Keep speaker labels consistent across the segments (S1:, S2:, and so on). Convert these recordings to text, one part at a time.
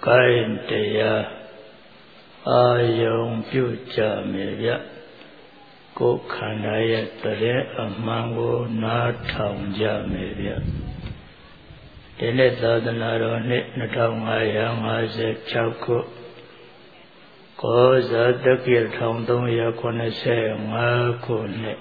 S1: ကိုင်းတရားအာယုံပြုကြမယ်ဗျကိုယ်ခန္ဓာရဲ့တဲ့အမှန်ကိုနားထောင်ကြမယ်ဗျဒီနေ့သာသနာတော်နှစ်2556ခုကောဇာတက္ကရာ1385ခုနှစ်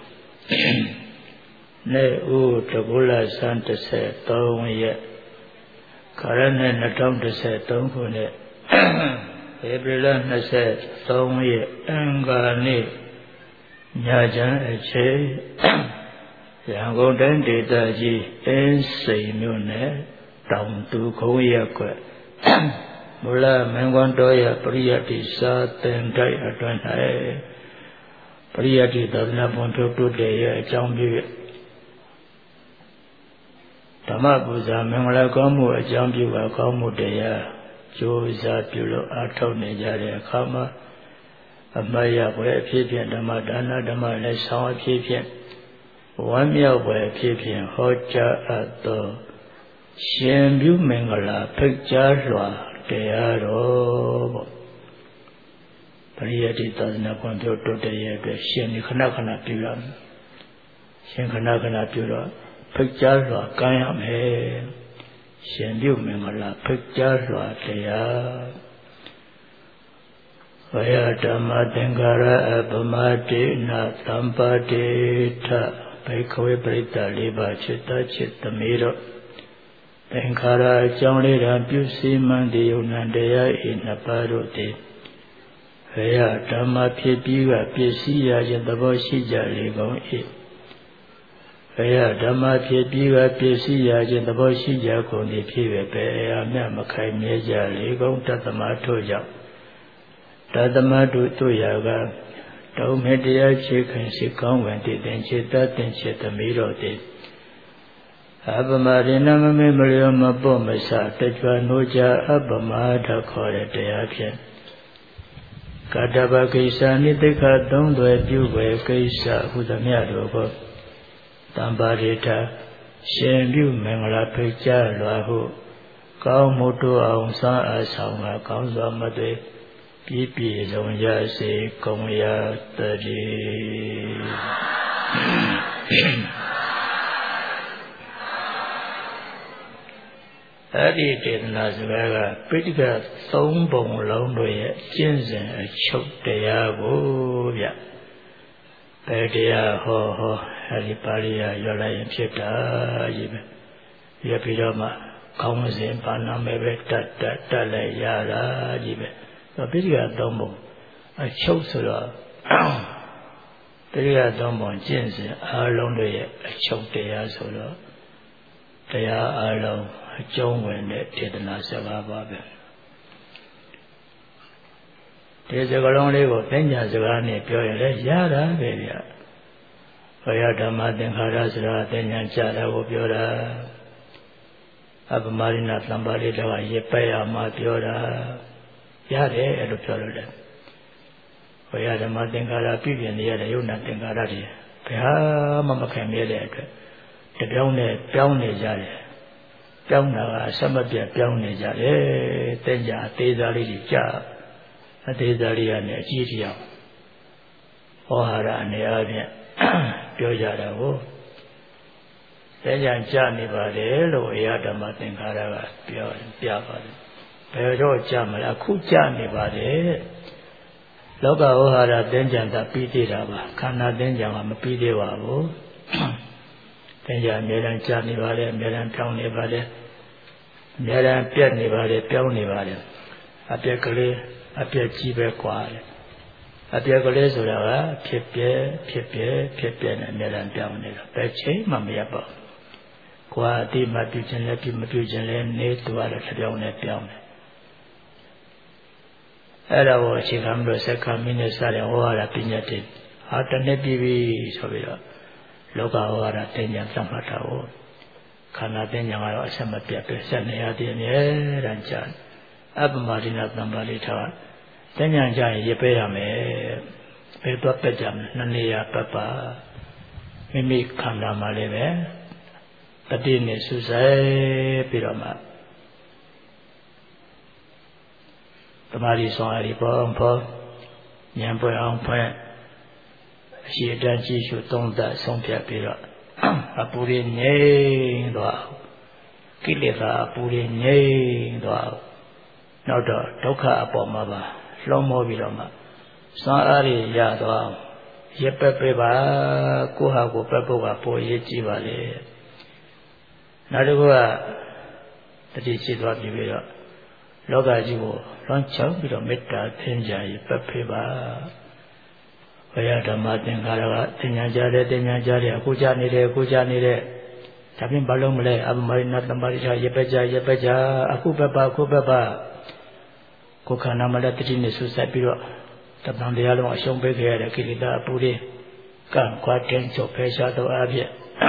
S1: နေ့ဦးတပုလဆန်း13ရက်ခရနှစ်2013ခုနှစ်ဧပြီလ23ရက်အင်္ဂါနေ့ညချမ်းအချိန်ရန်ကုန်တိုင်းဒေသကြီးအင်းစိန်မြို့နယ်တောင်သူခုံးရက်ကွက်မူလမင်းကွန်းတော်ရပရိယတ္တိစာသင်တိုက်အတွင်း၌ပရိယတ္တိသာသနာ့ဘုံထုတ်တုတဲ့ရဲ့အကြောင်းပြုဓမ္မပူဇာမင်္ဂလာကောင်းမှုအကြောင်းပြုပါကောင်းမှုတရားကြိုးစားပြုလို့အားထုတ်နေကြတဲ့အခါမှာအမတ်ရပွဲအဖြစ်ဖြင့်ဓမ္မဒါနဓမ္မလည်းဆောင်အဖြစ်ဖြင့်ဝမ်းမြောက်ပွဲအဖြစ်ဖြင့်ဟောကြားအပ်သောရှင်ပြုမင်္ဂလာဖိတ်ကြားလွှာတရားတော်ပေါ့ပရိယတ္တိသာသနာ့ဘုံပြုတုတဲ့ရဲ့အတွက်ရှင်ဒီခဏခဏပြုရမယ်ရှင်ခဏခဏပြုတော့ဖိတ်ကြားလွှာကမ်းရမယ်ရှင်ပြုမင်္ဂလာဖိတ်ကြားလွှာတရားဝယဓမ္မသင်္ကာရအပမတေနသံပါတေထဘိက္ခဝေပရိသတ်လေးပါးจิตတจิตသမီးတို့သင်္ခါရအကြောင်းလေးရာပြုစီမံတည်ယုံနံတရားဤနှစ်ပါးတို့သည်ဝယဓမ္မဖြစ်ပြီးကပစ္စည်းရခြင်းသဘောရှိကြလေကုန်၏ဘယဓမ္မဖြစ်ပြီးကပစ္စည်းရခြင်းသဘောရှိကြကုန်သည်ဖြစ်ပဲပဲအမြတ်မခိုင်မြဲကြလေကုန်တသမထို့ကြောင့်တသမတို့ရာကတုံးမေတရားချေခင်ရှိကောင်းဝင်တည်တင်ချေတတ်တင်ချေသမီးတော်သည်အပမရိဏမမေမလျောမပေါ့မစတကြွနိုးကြအပမထခေါ်တဲ့တရားဖြင့်ကတ္တပကိစ္စနိတိခသုံးသွယ်ပြုွယ်ကိစ္စဟုသမျှတို့ကိုတံပါရိထရှင်ပြုမင်္ဂလာဖိတ်ကြားလွှာဟုကောင်းမှုတို့အောင်စားအဆောင်ကကောင်းစွာမသွေပြည့်ပြည့်စုံရစေကုန်ရတည်းအဲ့ဒီဒေသနာစကားကပိဋက3ပုံလုံးတို့ရဲ့ကျင့်စဉ်အချုပ်တရားကိုဗျဘယ်တရားဟောအဲ့ဒီပါဠိရရွတ်လိုက်ရင်ဖြစ်တာကြီးပဲရပြီးတော့မှကောင်းစဉ်ဘာနာမဲပဲတတ်လိုက်ရတာကြီးပဲပိဋက3ပုံအချုပ်ဆိုတော့ပိဋက3ပုံကျင့်စဉ်အားလုံးတို့ရဲ့အချုပ်တရားဆိုတော့တရားအားလုံးအကျုံးဝင်တဲ့ဒေသနာစကားပါပဲဒီစကားလုံးလေးကိုပညာစကားနဲ့ပြောရင်လည်းရတာပဲဗျဘယဓမ္မသင်္ခါရဆိုတာပညာကြတာကိုပြောတာအပမရိဏသံပါဠိတော်ကရပက်ရမှာပြောတာရတယ်အဲ့လိုပြောလို့လေဘယဓမ္မသင်္ခါရပြည့်ပြည့်နေရတဲ့ယုံနာသင်္ခါရတွေဘယ်ဟာမှမခံမြဲတဲ့အတွက်တပြောင်းနဲ့ပြောင်းနေကြတယ်ပြောင်းတာကအစမပြတ်ပြောင်းနေကြတယ်တဲ့ကြအသေးစားလေးကြီးကြာအသေးစားလေးကနေအကြီးတရားဟောဟာရအနေအချင်းပြောကြတာကိုတဲ့ကြကြာနေပါတယ်လို့အရာဓမ္မသင်္ခါရကပြောပြပါတယ်ဘယ်တော့ကြာမလဲအခုကြာနေပါတယ်လောကဝဟာရသင်္ကြန်တာပြီးသေးတာပါခန္ဓာသင်္ကြန်ကမပြီးသေးပါဘူးသင်္ကြန်အများအားကြာနေပါလေအများအားပြောင်းနေပါလေအများအားပြတ်နေပါလေပြောင်းနေပါလေအပြက်ကလေးအပြက်ကြီးပဲกว่าလေအပြက်ကလေးဆိုတာကဖြစ်ပြနဲ့အများအားပြောင်းနေတာဘယ်ချိန်မှမရပါဘူးกว่าအတိမပြုခြင်းလည်းပြုမပြုခြင်းလည်းနေသွားတယ်ပြောင်းနေပြောင်းနေအဲ့ဒါကိုအခြေခံပြီးတော့စက္ကမင်းနဲ့စတဲ့ဟောရတာပညာတည်းဟာတနေ့ပြီးပြီဆိုပြီးတော့လောကဝါဒသင်ညာသတ်မှတ်တာကိုခန္ဓာသင်ညာကတော့အဆက်မပြတ်ပဲဆက်နေရတဲ့အမြဲတမ်းကြာအပမရိဏသံပါဠိထားသင်ညာကြရင်ရပေးရမယ်ဘယ်တော့ပက်ကြမလဲနှစ်နေရာပတ်ပါမိမိခန္ဓာမှာလည်းပဲတတိနဲ့စူးစိုက်ပြီးတော့မှ Tamari Swari Pompo, Yampo Ampan, she done she don't that some Pira. A puri nay, Kilita puri nay, no Doka Pomaba, Lomo Viloma, Sari Yadwa, Yepepeba, Kuhago Pepoa, Poyechivale. Nadua, the Dichidwa Divira, Logajivo, Loncham, Meta, Tenja, Pepeba. Vayata Martin Karaga, Tinajare, Kujanire, Tapin Balomle, Abmarina, Marisha, Yepeja, Akupapa, Kokana Malatin, Susapiro, Tapandialo, Shombeke, Kilida, Puri, Kan, Quatenso, Pesha, Abia.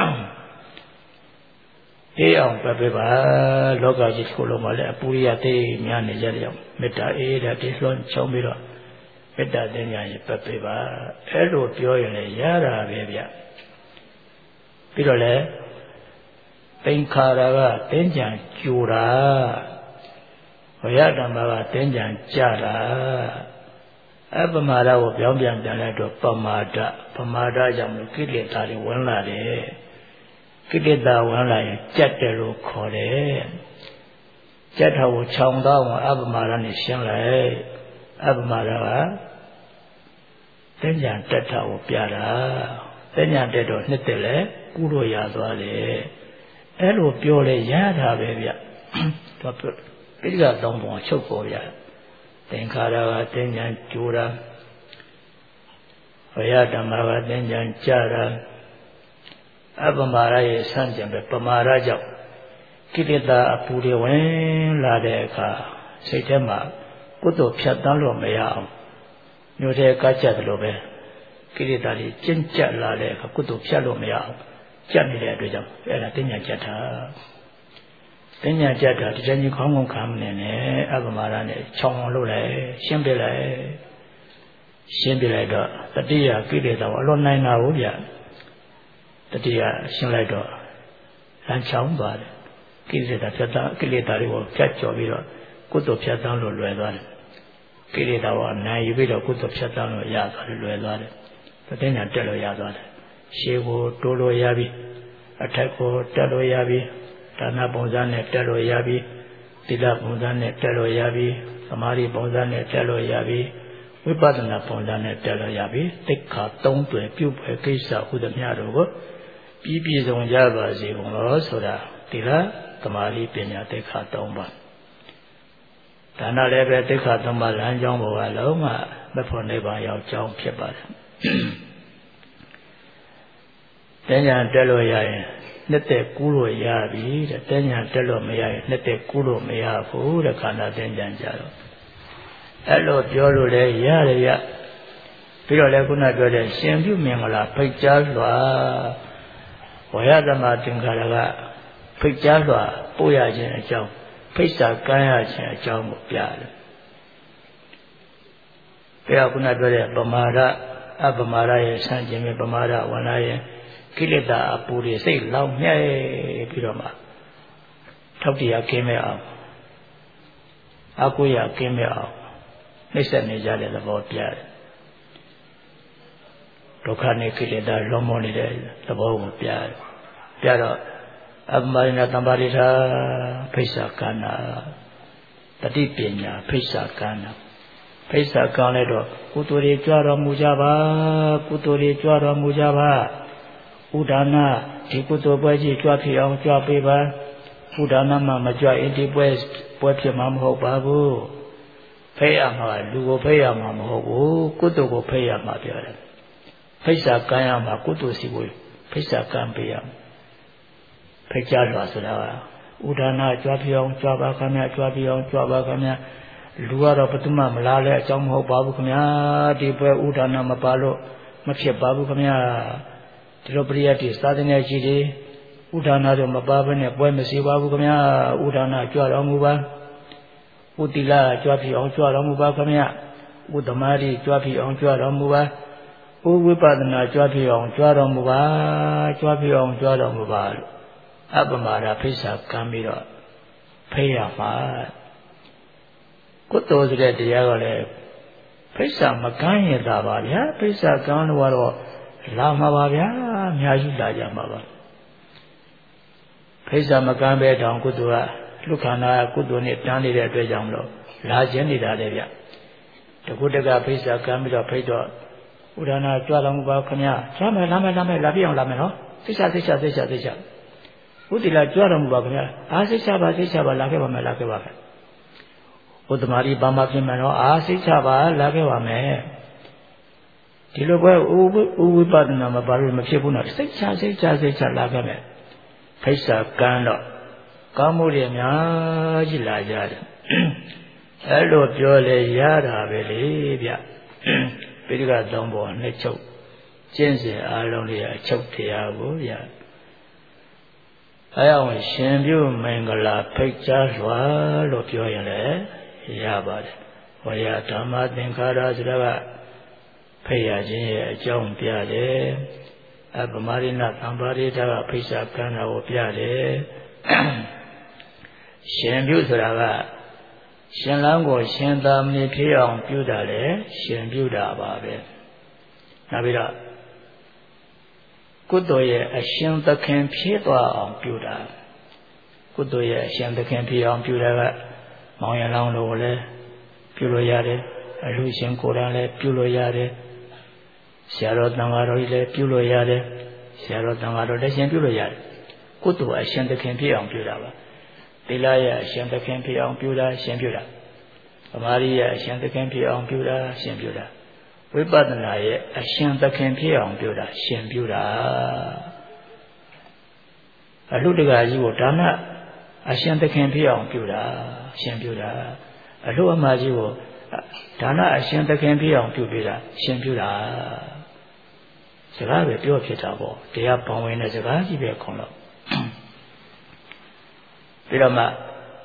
S1: Eon Pepeba, Loga, Colomale, Puriate, Mianajaria, Meta, that is long, Chomiro. Metta Denya Pepeba, Edo Pioy, Yara, Vivia. Pirole, Penkara, Tenjan, Jura, Oyadamaga, Tenjan, Jara, Abamara, Yambian Danato, Pamada, Jam, Kilitari, one lady, Kilita, one line, Jetero, Kore, Jetta, Chong down, Abamara, Shanghai. Abamara Tenjan Teta Piara Tenjan Teto Nitele, Kuro Yazale, Elo Piole Yada Bevia, Piga Dombo Chokoya, Tenkara Tenjan Jura, Oyada Mara Tenjan Jara, Abamara Sanjam, Pamaraja, Kilita Apuri Wen Ladeka, Setema. Kuto Piatalo Mayao, Nude Kachalobe, Kilitari, Chincha Lade, Kuto Pialo Mayao, Jamile Dujam, and Tenya Jata. Tenya Jata, the Jenny Kongo Kamne, Abamarane, Chong Lule, Shimbile, the dear Kilita, Alone Nauvia, the dear Shinlado, and Chambad, Kilitari will catch your video, Kuto Piatalo Luedan. Kilitawa, now you will go to Chatano Yaza, Luelade, the Dena Telo Yazad, Shevo, Tolo Yabi, Atako, Telo Yabi, Tana Bonzane, Telo Yabi, Tila Bonzane, Telo Yabi, Amari Bonzane, Telo Yabi, Wipatana Bonzane, Telo Yabi, Tika, Tom to a pupil Kisa, who the Miarogo, Pipis on Java, Zivon, Soda, Tila, Tamari Pena, Tika, Tomba. Tana lebe Tika Tomba Lanjong Aloma, before Neba Yao Chong Pipa. Tenyan Telo Yai, Nete Kuro Yabi, the Tenyan Telo Maya, Nete Kuro Maya, for the Kana Tenyan Jaro. Hello, Piolo Ya, Piro Laguna Gode, Shambu Mingala, Pichalwa, Oyada Martin Galaga, Pichalwa, Poyajin and Chong. Pisa Kaya Chong Pial. Piakuna Dore, Bamara, Abamara, San Jimmy Bamara, Wanaya, Kilita, Apuri, say, Long Yay, Piroma. Tokia came out. Akuya came out. Listen, Nijale, the boat Pial. Tokane Kilita, Lomoni, the boat Pial. Piaro. Abmarina Tambarita, Pesa Kana, the Dipina, Pesa Kana, Pesa Kanedo, Kuturi Jara Mujaba, Kuturi Jara Mujaba, Udana, Tikuto Baji, Japion, Japiba, Udana Mamaja, Indi West, Potiamam Hobabu, Payama, Lugo Payama Hobu, Kutugo Payama, Pesa Kayama, Kutusibu, Pesa Campiam. Pejalo Sula, Udana, Japion, Jabakamia, Japion, Jabakamia, Luara Patuma, Malala, Jamho Babukamia, Deepa Udana Mapalo, Machia Babukamia, Tiropriati, Southern Agili, Udana Mababan, Buemasi Babukamia, Udana, Juaramuba, Udila, Japion, Juaramuba Kamia, Udamari, Japion, Juaramuba, Uwipadana, Japion, Juaramuba, Japion, Juaramuba. Abamara Pisa Camiro Payama ကုသိုလ်ဆိုတဲ့တရားကလည်းဖိစ္ဆာမကမ်းရတာပါဗျာဖိစ္ဆာကမ်းလို့ကတော့လာမှာပါဗျာအများကြီးလာကြမှာပါဖိစ္ဆာမကမ်းပဲတောင်ကုသိုလ်ကလူခန္ဓာကုသိုလ်နဲ့တန်းနေတဲ့အတွက်ကြောင့်မလို့လာခြင်းနေတာလေဗျတကုတကဖိစ္ဆာကမ်းပြီးတော့ဖိတ်တော့ဥဒနာကြွတော်မူပါခင်ဗျာလာမယ်လာပြည့်အောင်လာမယ်နော်သိချဥတီလာကြွတော်မူပါခင်ဗျာအားသိချပါလာခဲ့ပါမယ်ဥတ္တမာရီဘာမှပြင်မယ်နော်အားသိချပါလာခဲ့ပါမယ်ဒီလိုပဲဥဝိပဿနာမှာဘာလို့မဖြစ်ဘူးနော်စိတ်ချလာခဲ့မယ်ဖိစ္ဆာကမ်းတော့ကောင်းမှုတွေအများကြီးလာကြတယ်အဲ့လိုပြောလေရတာပဲလေဗျပိဋကသုံးပေါ်နှစ်ချုပ်ကျင့်စဉ်အားလုံးတွေအချုပ်တရားကိုဗျအဲအောင်ရှင်ပြုမင်္ဂလာဖိတ်ကြားစွာလို့ပြောရင်လည်းရပါတယ်ဝေယဓမ္မသင်္ခါရဆိုတာကဖိတ်ရခြင်းရဲ့အကြောင်းပြတယ်အပမရိဏသံပါရိဒကဖိစ္ဆာကံတော်ကိုပြတယ်ရှင်ပြုဆိုတာကရှင်လောင်းကိုရှင်သာမဏေဖြစ်အောင်ပြုတာလေရှင်ပြုတာပါပဲနောက်ပြီးတော့ကုသိုလ်ရဲ့အရှင်သခင်ဖြစ်သွားအောင်ပြုတာကုသိုလ်ရဲ့အရှင်သခင်ဖြစ်အောင်ပြုတာကမောင်ရလောင်းတို့ကိုလည်းပြုလို့ရတယ်အလူရှင်ကိုယ်တိုင်လည်းပြုလို့ရတယ်ဆရာတော်တန်ဃာတော်ကြီးလည်းပြုလို့ရတယ်ဆရာတော်တန်ဃာတော်လည်းရှင်ပြုလို့ရတယ်ကုသိုလ်အရှင်သခင်ဖြစ်အောင်ပြုတာပါသီလရဲ့အရှင်သခင်ဖြစ်အောင်ပြုတာရှင်ပြုတာသမာဓိရဲ့အရှင်သခင်ဖြစ်အောင်ပြုတာရှင်ပြုတာဝိပဿနာရဲ့အရှင်သခင်ဖြစ်အောင်ပြုတာရှင်ပြုတာအလှတကာကြီးကိုဒါနအရှင်သခင်ဖြစ်အောင်ပြုတာရှင်ပြုတာအလှအမကြီးကိုဒါနအရှင်သခင်ဖြစ်အောင်ပြုပေးတာရှင်ပြုတာစကားပဲပြောဖြစ်တာပေါ့တရားပေါင်းဝင်တဲ့စကားကြီးပဲခေါ်တော့ပြီးတော့မှ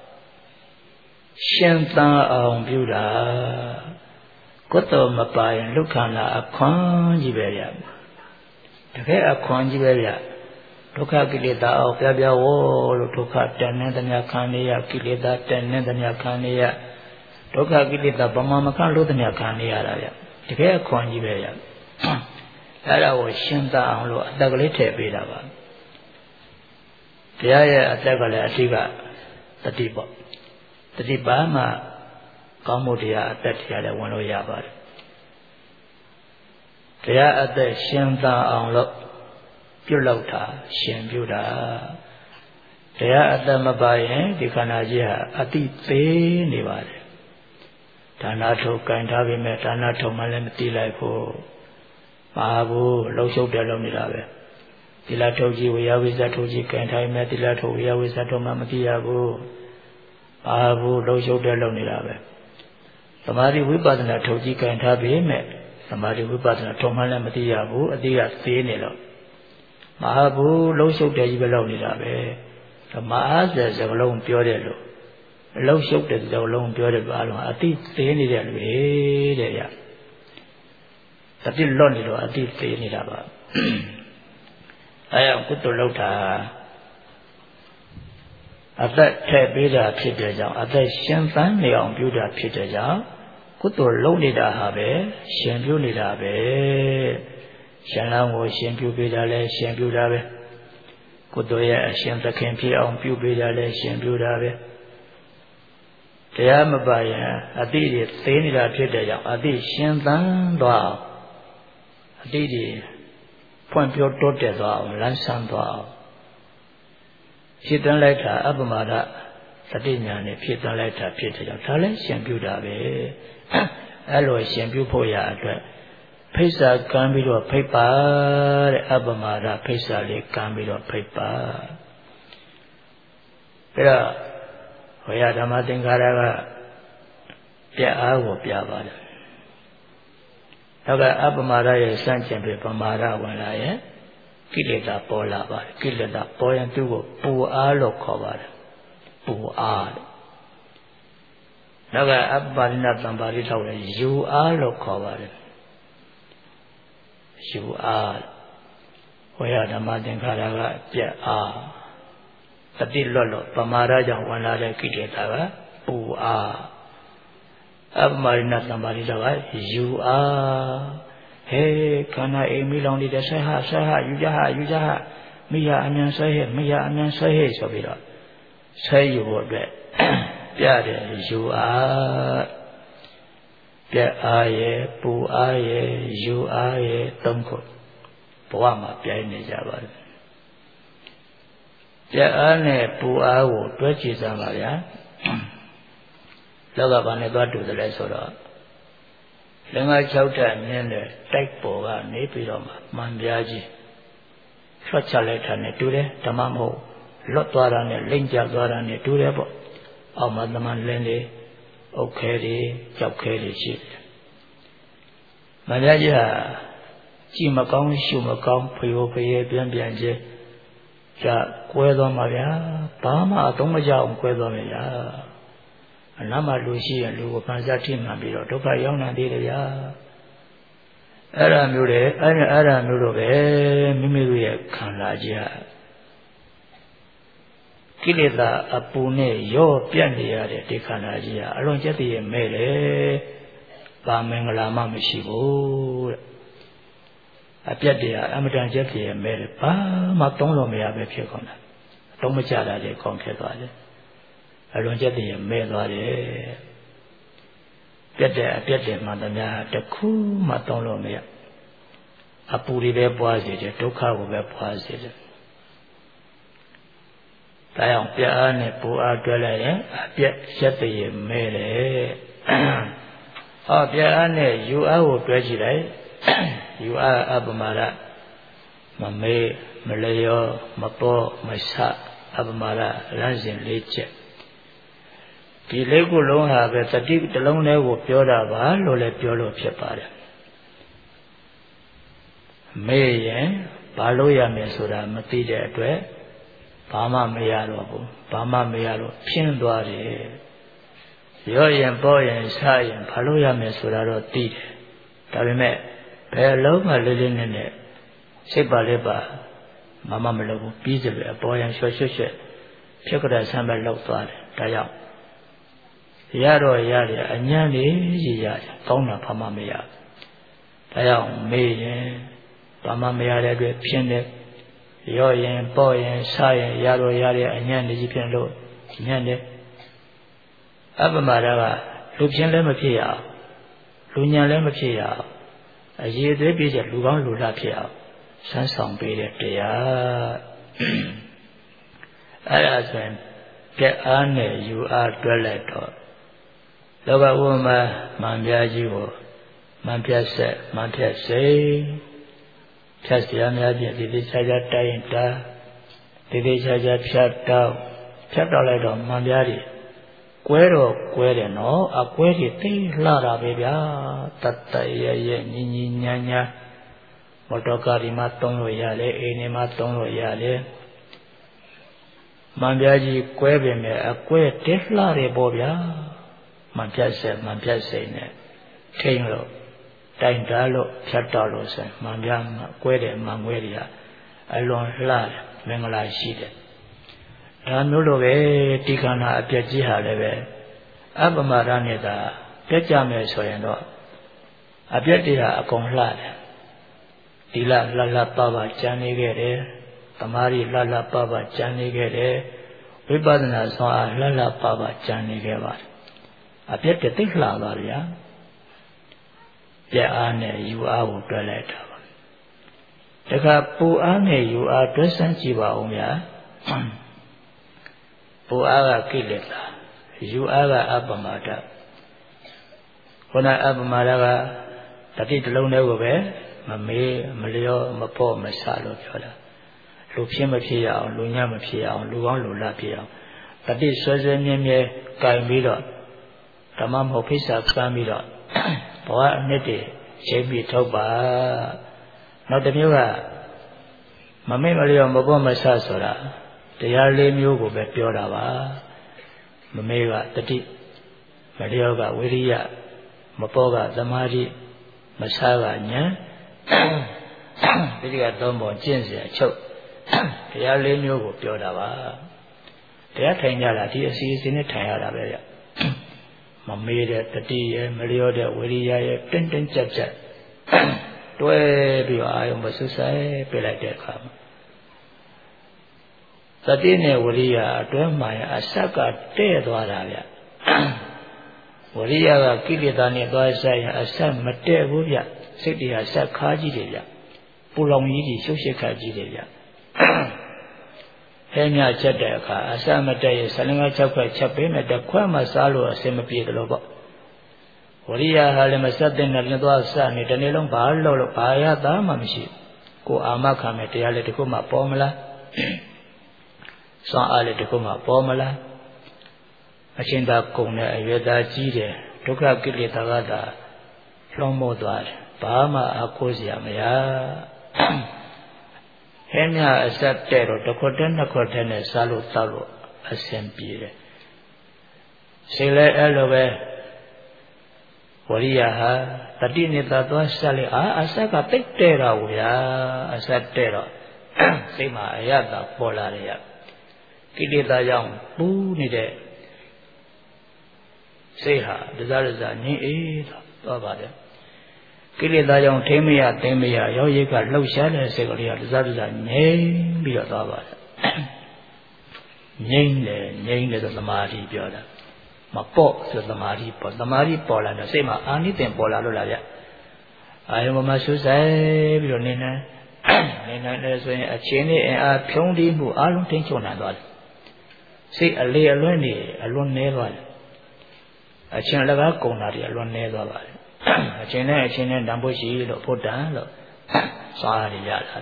S1: ရှင်သန်အောင်ပြုတာကုသိုလ်မပါရင်လူခန္ဓာအခွန်ကြီးပဲရတကယ်အခွန်ကြီးပဲရဒုက္ခကိလေသာအောင်ပြပြဝလို့ဒုက္ခတန်နေသမျှခံနေရကိလေသာတန်နေသမျှခံနေရဒုက္ခကိလေသာဗမာမခံလို့သမျှခံနေရတာဗျတကယ်အခွန်ကြီးပဲရအဲ့ဒါကိုရှင်သန်အောင်လို့အတက်ကလေးထည့်ပေးတာပါတရားရဲ့အတက်ကလည်းအဓိကတတိပေါ့တတိပါမှကောင်းမှုတရားအသက်တရားလည်းဝင်လို့ရပါတယ်တရားအသက်ရှင်သန်အောင်လို့ပြုလုပ်တာရှင်ပြုတာတရားအသက်မပါရင်ဒီခန္ဓာကြီးဟာအတိသေးနေပါတယ်ဒါနထုတ်ကင်ထားပြီးမဲ့ဒါနထုတ်မှလည်းမတိလိုက်ဘူးပါဘူးလှုပ်ရှုပ်တယ်လို့နေတာပဲသီလထုတ်ကြီးဝေယဝိဇ္ဇထုတ်ကြီးကင်ထားမယ်သီလထုတ်ဝေယဝိဇ္ဇထုတ်မှမတိရဘူးပါဘူးလှုပ်ရှုပ်တယ်လို့နေတာပဲသမာဓိဝိပဿနာထုတ်ကြီးကင်ထားပြီးမဲ့သမာဓိဝိပဿနာထုတ်မှလည်းမတိရဘူးအတိကသေးနေလို့မဟာဘူးလှုပ်ရှုပ်တယ်ကြီးပဲလို့နေတာပဲမအားစစကလုံးပြောတယ်လို့လှုပ်ရှုပ်တဲ့စကလုံးပြောတယ်ဘာလို့အတိသေးနေတယ်လေတဲ့ရတတိလွတ်နေတော့အတိသေးနေတာပါအဲကြောင့်ကုသိုလ်လုပ်တာအသက်ထည့်ပေးတာဖြစ်တဲ့ကြောင့်အသက်ရှင်သန်နေအောင်ပြုတာဖြစ်တဲ့ကြောင့်ကုသိုလ်လုပ်နေတာဟာပဲရှင်ပြုနေတာပဲရှင်လောင်းကိုရှင်ပြုပေးတာလဲရှင်ပြုတာပဲကုသိုလ်ရဲ့အရှင်သခင်ဖြစ်အောင်ပြုပေးတာလဲရှင်ပြုတာပဲတရားမပါရင်အတိတွေသိနေတာဖြစ်တဲ့ကြောင့်အတိရှင်သန်သွားအတိတွေဖွံ့ဖြိုးတိုးတက်သွားအောင်လမ်းဆန်းသွားအောင်ဖြစ်သွင်းလိုက်တာအပ္ပမဒသတိညာနဲ့ဖြစ်သွင်းလိုက်တာဖြစ်တဲ့ကြောင့်ဒါလည်းရှင်ပြုတာပဲအဲ့လိုရှင်ပြုဖို့ရအတွက်ဖိစ္ဆာကံပြီးတော့ဖိတ်ပါတဲ့အပ္ပမဒဖိစ္ဆာလေးကံပြီးတော့ဖိတ်ပါအဲ့တော့ဝေယဓမ္မသင်္ခါရကပြအားကိုပြပါတယ်နောက်ကအပ္ပမဒရဲ့စန့်ကျင်ပြီးပမာဒဝင်လာရဲ့ကိလေသာပေါ်လာပါတယ်ကိလေသာပေါ်ရင်သူ့ကိုပူအားလို့ခေါ်ပါတယ်ပူအားနောက်ကအပ္ပပါဒနာသံပါရိထောက်လည်းယူအားလို့ခေါ်ပါတယ်ယူအားဝေယဓမ္မသင်္ခါရကပြက်အားတတိလွတ်လို့ပမာဒကြောင့်ဝင်လာတဲ့ကိလေသာကပူအား Abmarina Samari Lava, you are. Hey, Kana Emilon the Saha, Yujaha, Mia Amian Sahe, Sobira. Say you would bet. Yeah, you are. Aye, Pu Aye, you Aye, Tonko. Poama, Piane Java. Ane Pu Awo, Twitchy Samaria. Logabane got to the Lesora. Lenga Chauta and Take Poga, Nepiroma, Mandiaji. Shotchaletane Ture, Tamamo, Lotwarane, Linja Garane Turebo, Amadaman Lende, Okeri, Chokeri Ship. Mandaja, Chimakong, Shumakong, Puyope, Bianbianje, Ja, Quedo Maria, Pama, Tomaja, Quedo Maria. Nama Lucy and Lucanzati Mabiro, Toka Yona Didia Ara Murove, Mimiria Kanaja Kilida Apune, Yo Piania de Kanaja, Alonjati Mele, Bamengalama Mishibu Apiadia, Amadan Jeffy and Mele, Matonlo Mea Pecona, Tomachada de Conquerade. I don't get the Melody. Get there, Madame, the cool Matolo Mea. A puri be poised, Toka will be poised. Dion Piane, Pua Dwelle, a piet set the Mele. Oh, Piane, you are graduate. You are Abamara. Mame, Malayo, Mapo, Masa, Abamara, Lanzin Leche. The Lego long have a deep the long level Pioda, Lole Piolo Piapara. May, Baloya Mesura, Matida Dwe, Pama Mayalo, Pindwari. Yoyan boy and Sayan, Paloya Mesura, Tide. Tarime, Peloma Lilin in it. Sebaleba, Mamma Melo, Beasley, a boy and Shoshe, Picada Samba Lokfad, Dayam. Yaro Yari, Anyani, Tona Pamamea. Dayam, May, Pamamea, Piende, Yoyan, boy and Sayan, Yaro Yari, Anyani, Jipian Nyande. Abamara, Lucian Lemapia, Lunia Lemapia, a year they be the Lugan Lulapia, Sansong be the Alasman, get Anne, you are dwellet. Loga Woma, Mambiaji, Mampiase, Chastiana, the Saja Tainta, the Saja Chapter Mambiari. Quero, no, a query, Lara Bebia, Tata Nini Nyanya, Motokari Maton Royale, Enimaton Royale, Mambiaji Queveme, a queer Tesla Rebobia. Mampiase, Tainlo, Taintalo, Chatalos, Mambiam, Quede, Mangueria, Alon Lad, Mengala Shide. Ranulove, Tikana, Apiajiha leve, Abamaraneda, Pejame Soyano, Apiatia, Akon Lad, Tila Lala Pava, Janigere, Tamari Lala Pava, Janigere, Vibadana Soa, Lala Pava, Janigeva. A pet the thick lavaria. Ane, you are toilet. The Puane, you are present Jiva Omia. Puaga Kileta, you are Abamata. When I Abamaraga, that it alone over, Mame, Malio, Mapo, Masalo, Lupimapia, Lunyamapia, Luan Lulapia. That is Swazian Kaimiro. Tamam Hopisa Kamira, Poa Nete, Chebi Toba, not the Mura. Mamma Maboma Sasora, the Yarle Mugo Bepiorava, Mameva, the Tip, Marioga, Wiria, Mapoga, Damari, Masaga, Nya, Vidia Dombo, Jinsia, Choke, the Yarle Mugo Piorava. They are Tanyala, he is in a Tayara. မေးတဲ့တတိရဲ့မလျော့တဲ့ဝိရိယရဲ့တင်းတင်းကြပ်ကြပ်တွဲပြီးအာယုံမဆုဆိုင်ပြလိုက်တဲ့အခါမှာတတိနဲ့ဝိရိယအတွဲမှရင်အဆက်ကတဲ့သွားတာဗျဝိရိယကကိလေသာနဲ့သွားဆိုင်ရင်အဆက်မတဲ့ဘူးဗျစိတ်တရားဆက်ခါကြီးတယ်ဗျပူလောင်ကြီးကြီးရှုပ်ရှက်ခါကြီးတယ်ဗျအဲမြချက်တဲ့အခါအဆက်မတဲ့ရင်15 6ခွက်ချက်ပေးမယ်တစ်ခွက်မှစားလို့အစင်မပြေတယ်လို့ပေါ့ဝရိယဟာလည်းမဆက်တဲ့နဲ့လည်းသွားစနေတနေ့လုံးဘာလို့ဘာရသားမှမရှိကိုအာမခံမယ်တရားလည်းတခုမှပေါ်မလားစွမ်းအားလည်းတခုမှပေါ်မလားအရှင်သာကုံနဲ့အရွယ်သားကြီးတယ်ဒုက္ခကိလေသာကသာလွှမ်းမိုးသွားတယ်ဘာမှအကိုးစရာမရဟဲ့မြအဆက်တဲ့တော့တစ်ခွက်တည်းနှစ်ခွက်တည်းနဲ့စားလို့တောက်လို့အဆင်ပြေတယ်စိတ်လည်းအဲ့လိုပဲဝရိယဟာတတိနေတာသွားဆက်လေအဆက်ကတိတ်တဲ့တာကိုဗျာအဆက်တဲ့တော့စိတ်မှာအရသာပေါ်လာတယ်ရကိလေသာကြောင့်ပူးနေတဲ့စိတ်ဟာဒဇရဇငြိအေးသွားပါတယ်ကိလေသာကြောင့်ထိမရသိမရရောက်ရိတ်ကလှုပ်ရှားတဲ့စိတ်ကလေးကဒဇရဇငြိမ်ပြီးတော့သွားပါတယ်ငြိမ်တယ်ဆိုသမာဓိပြောတာမပေါ့ဆိုသမာဓိပေါ့သမာဓိပေါ်လာတော့စိတ်မှာအာနိသင်ပေါ်လာလို့လားဗျအာယုံမှာဆူဆိုင်ပြီးတော့နေနေဆိုရင်အချင်းနဲ့အင်အားဖြုံးတီးမှုအလုံးထိန်းချုပ်နိုင်သွားတယ်စိတ်အလေအလွင့်နေအလွန်နေသွားတယ်အချင်းလကားကုံတာတွေအလွန်နေသွားပါတယ်အချင်းနဲ့တန်ဖို့ရှိလို့ဖို့တန်လို့စားရရတာ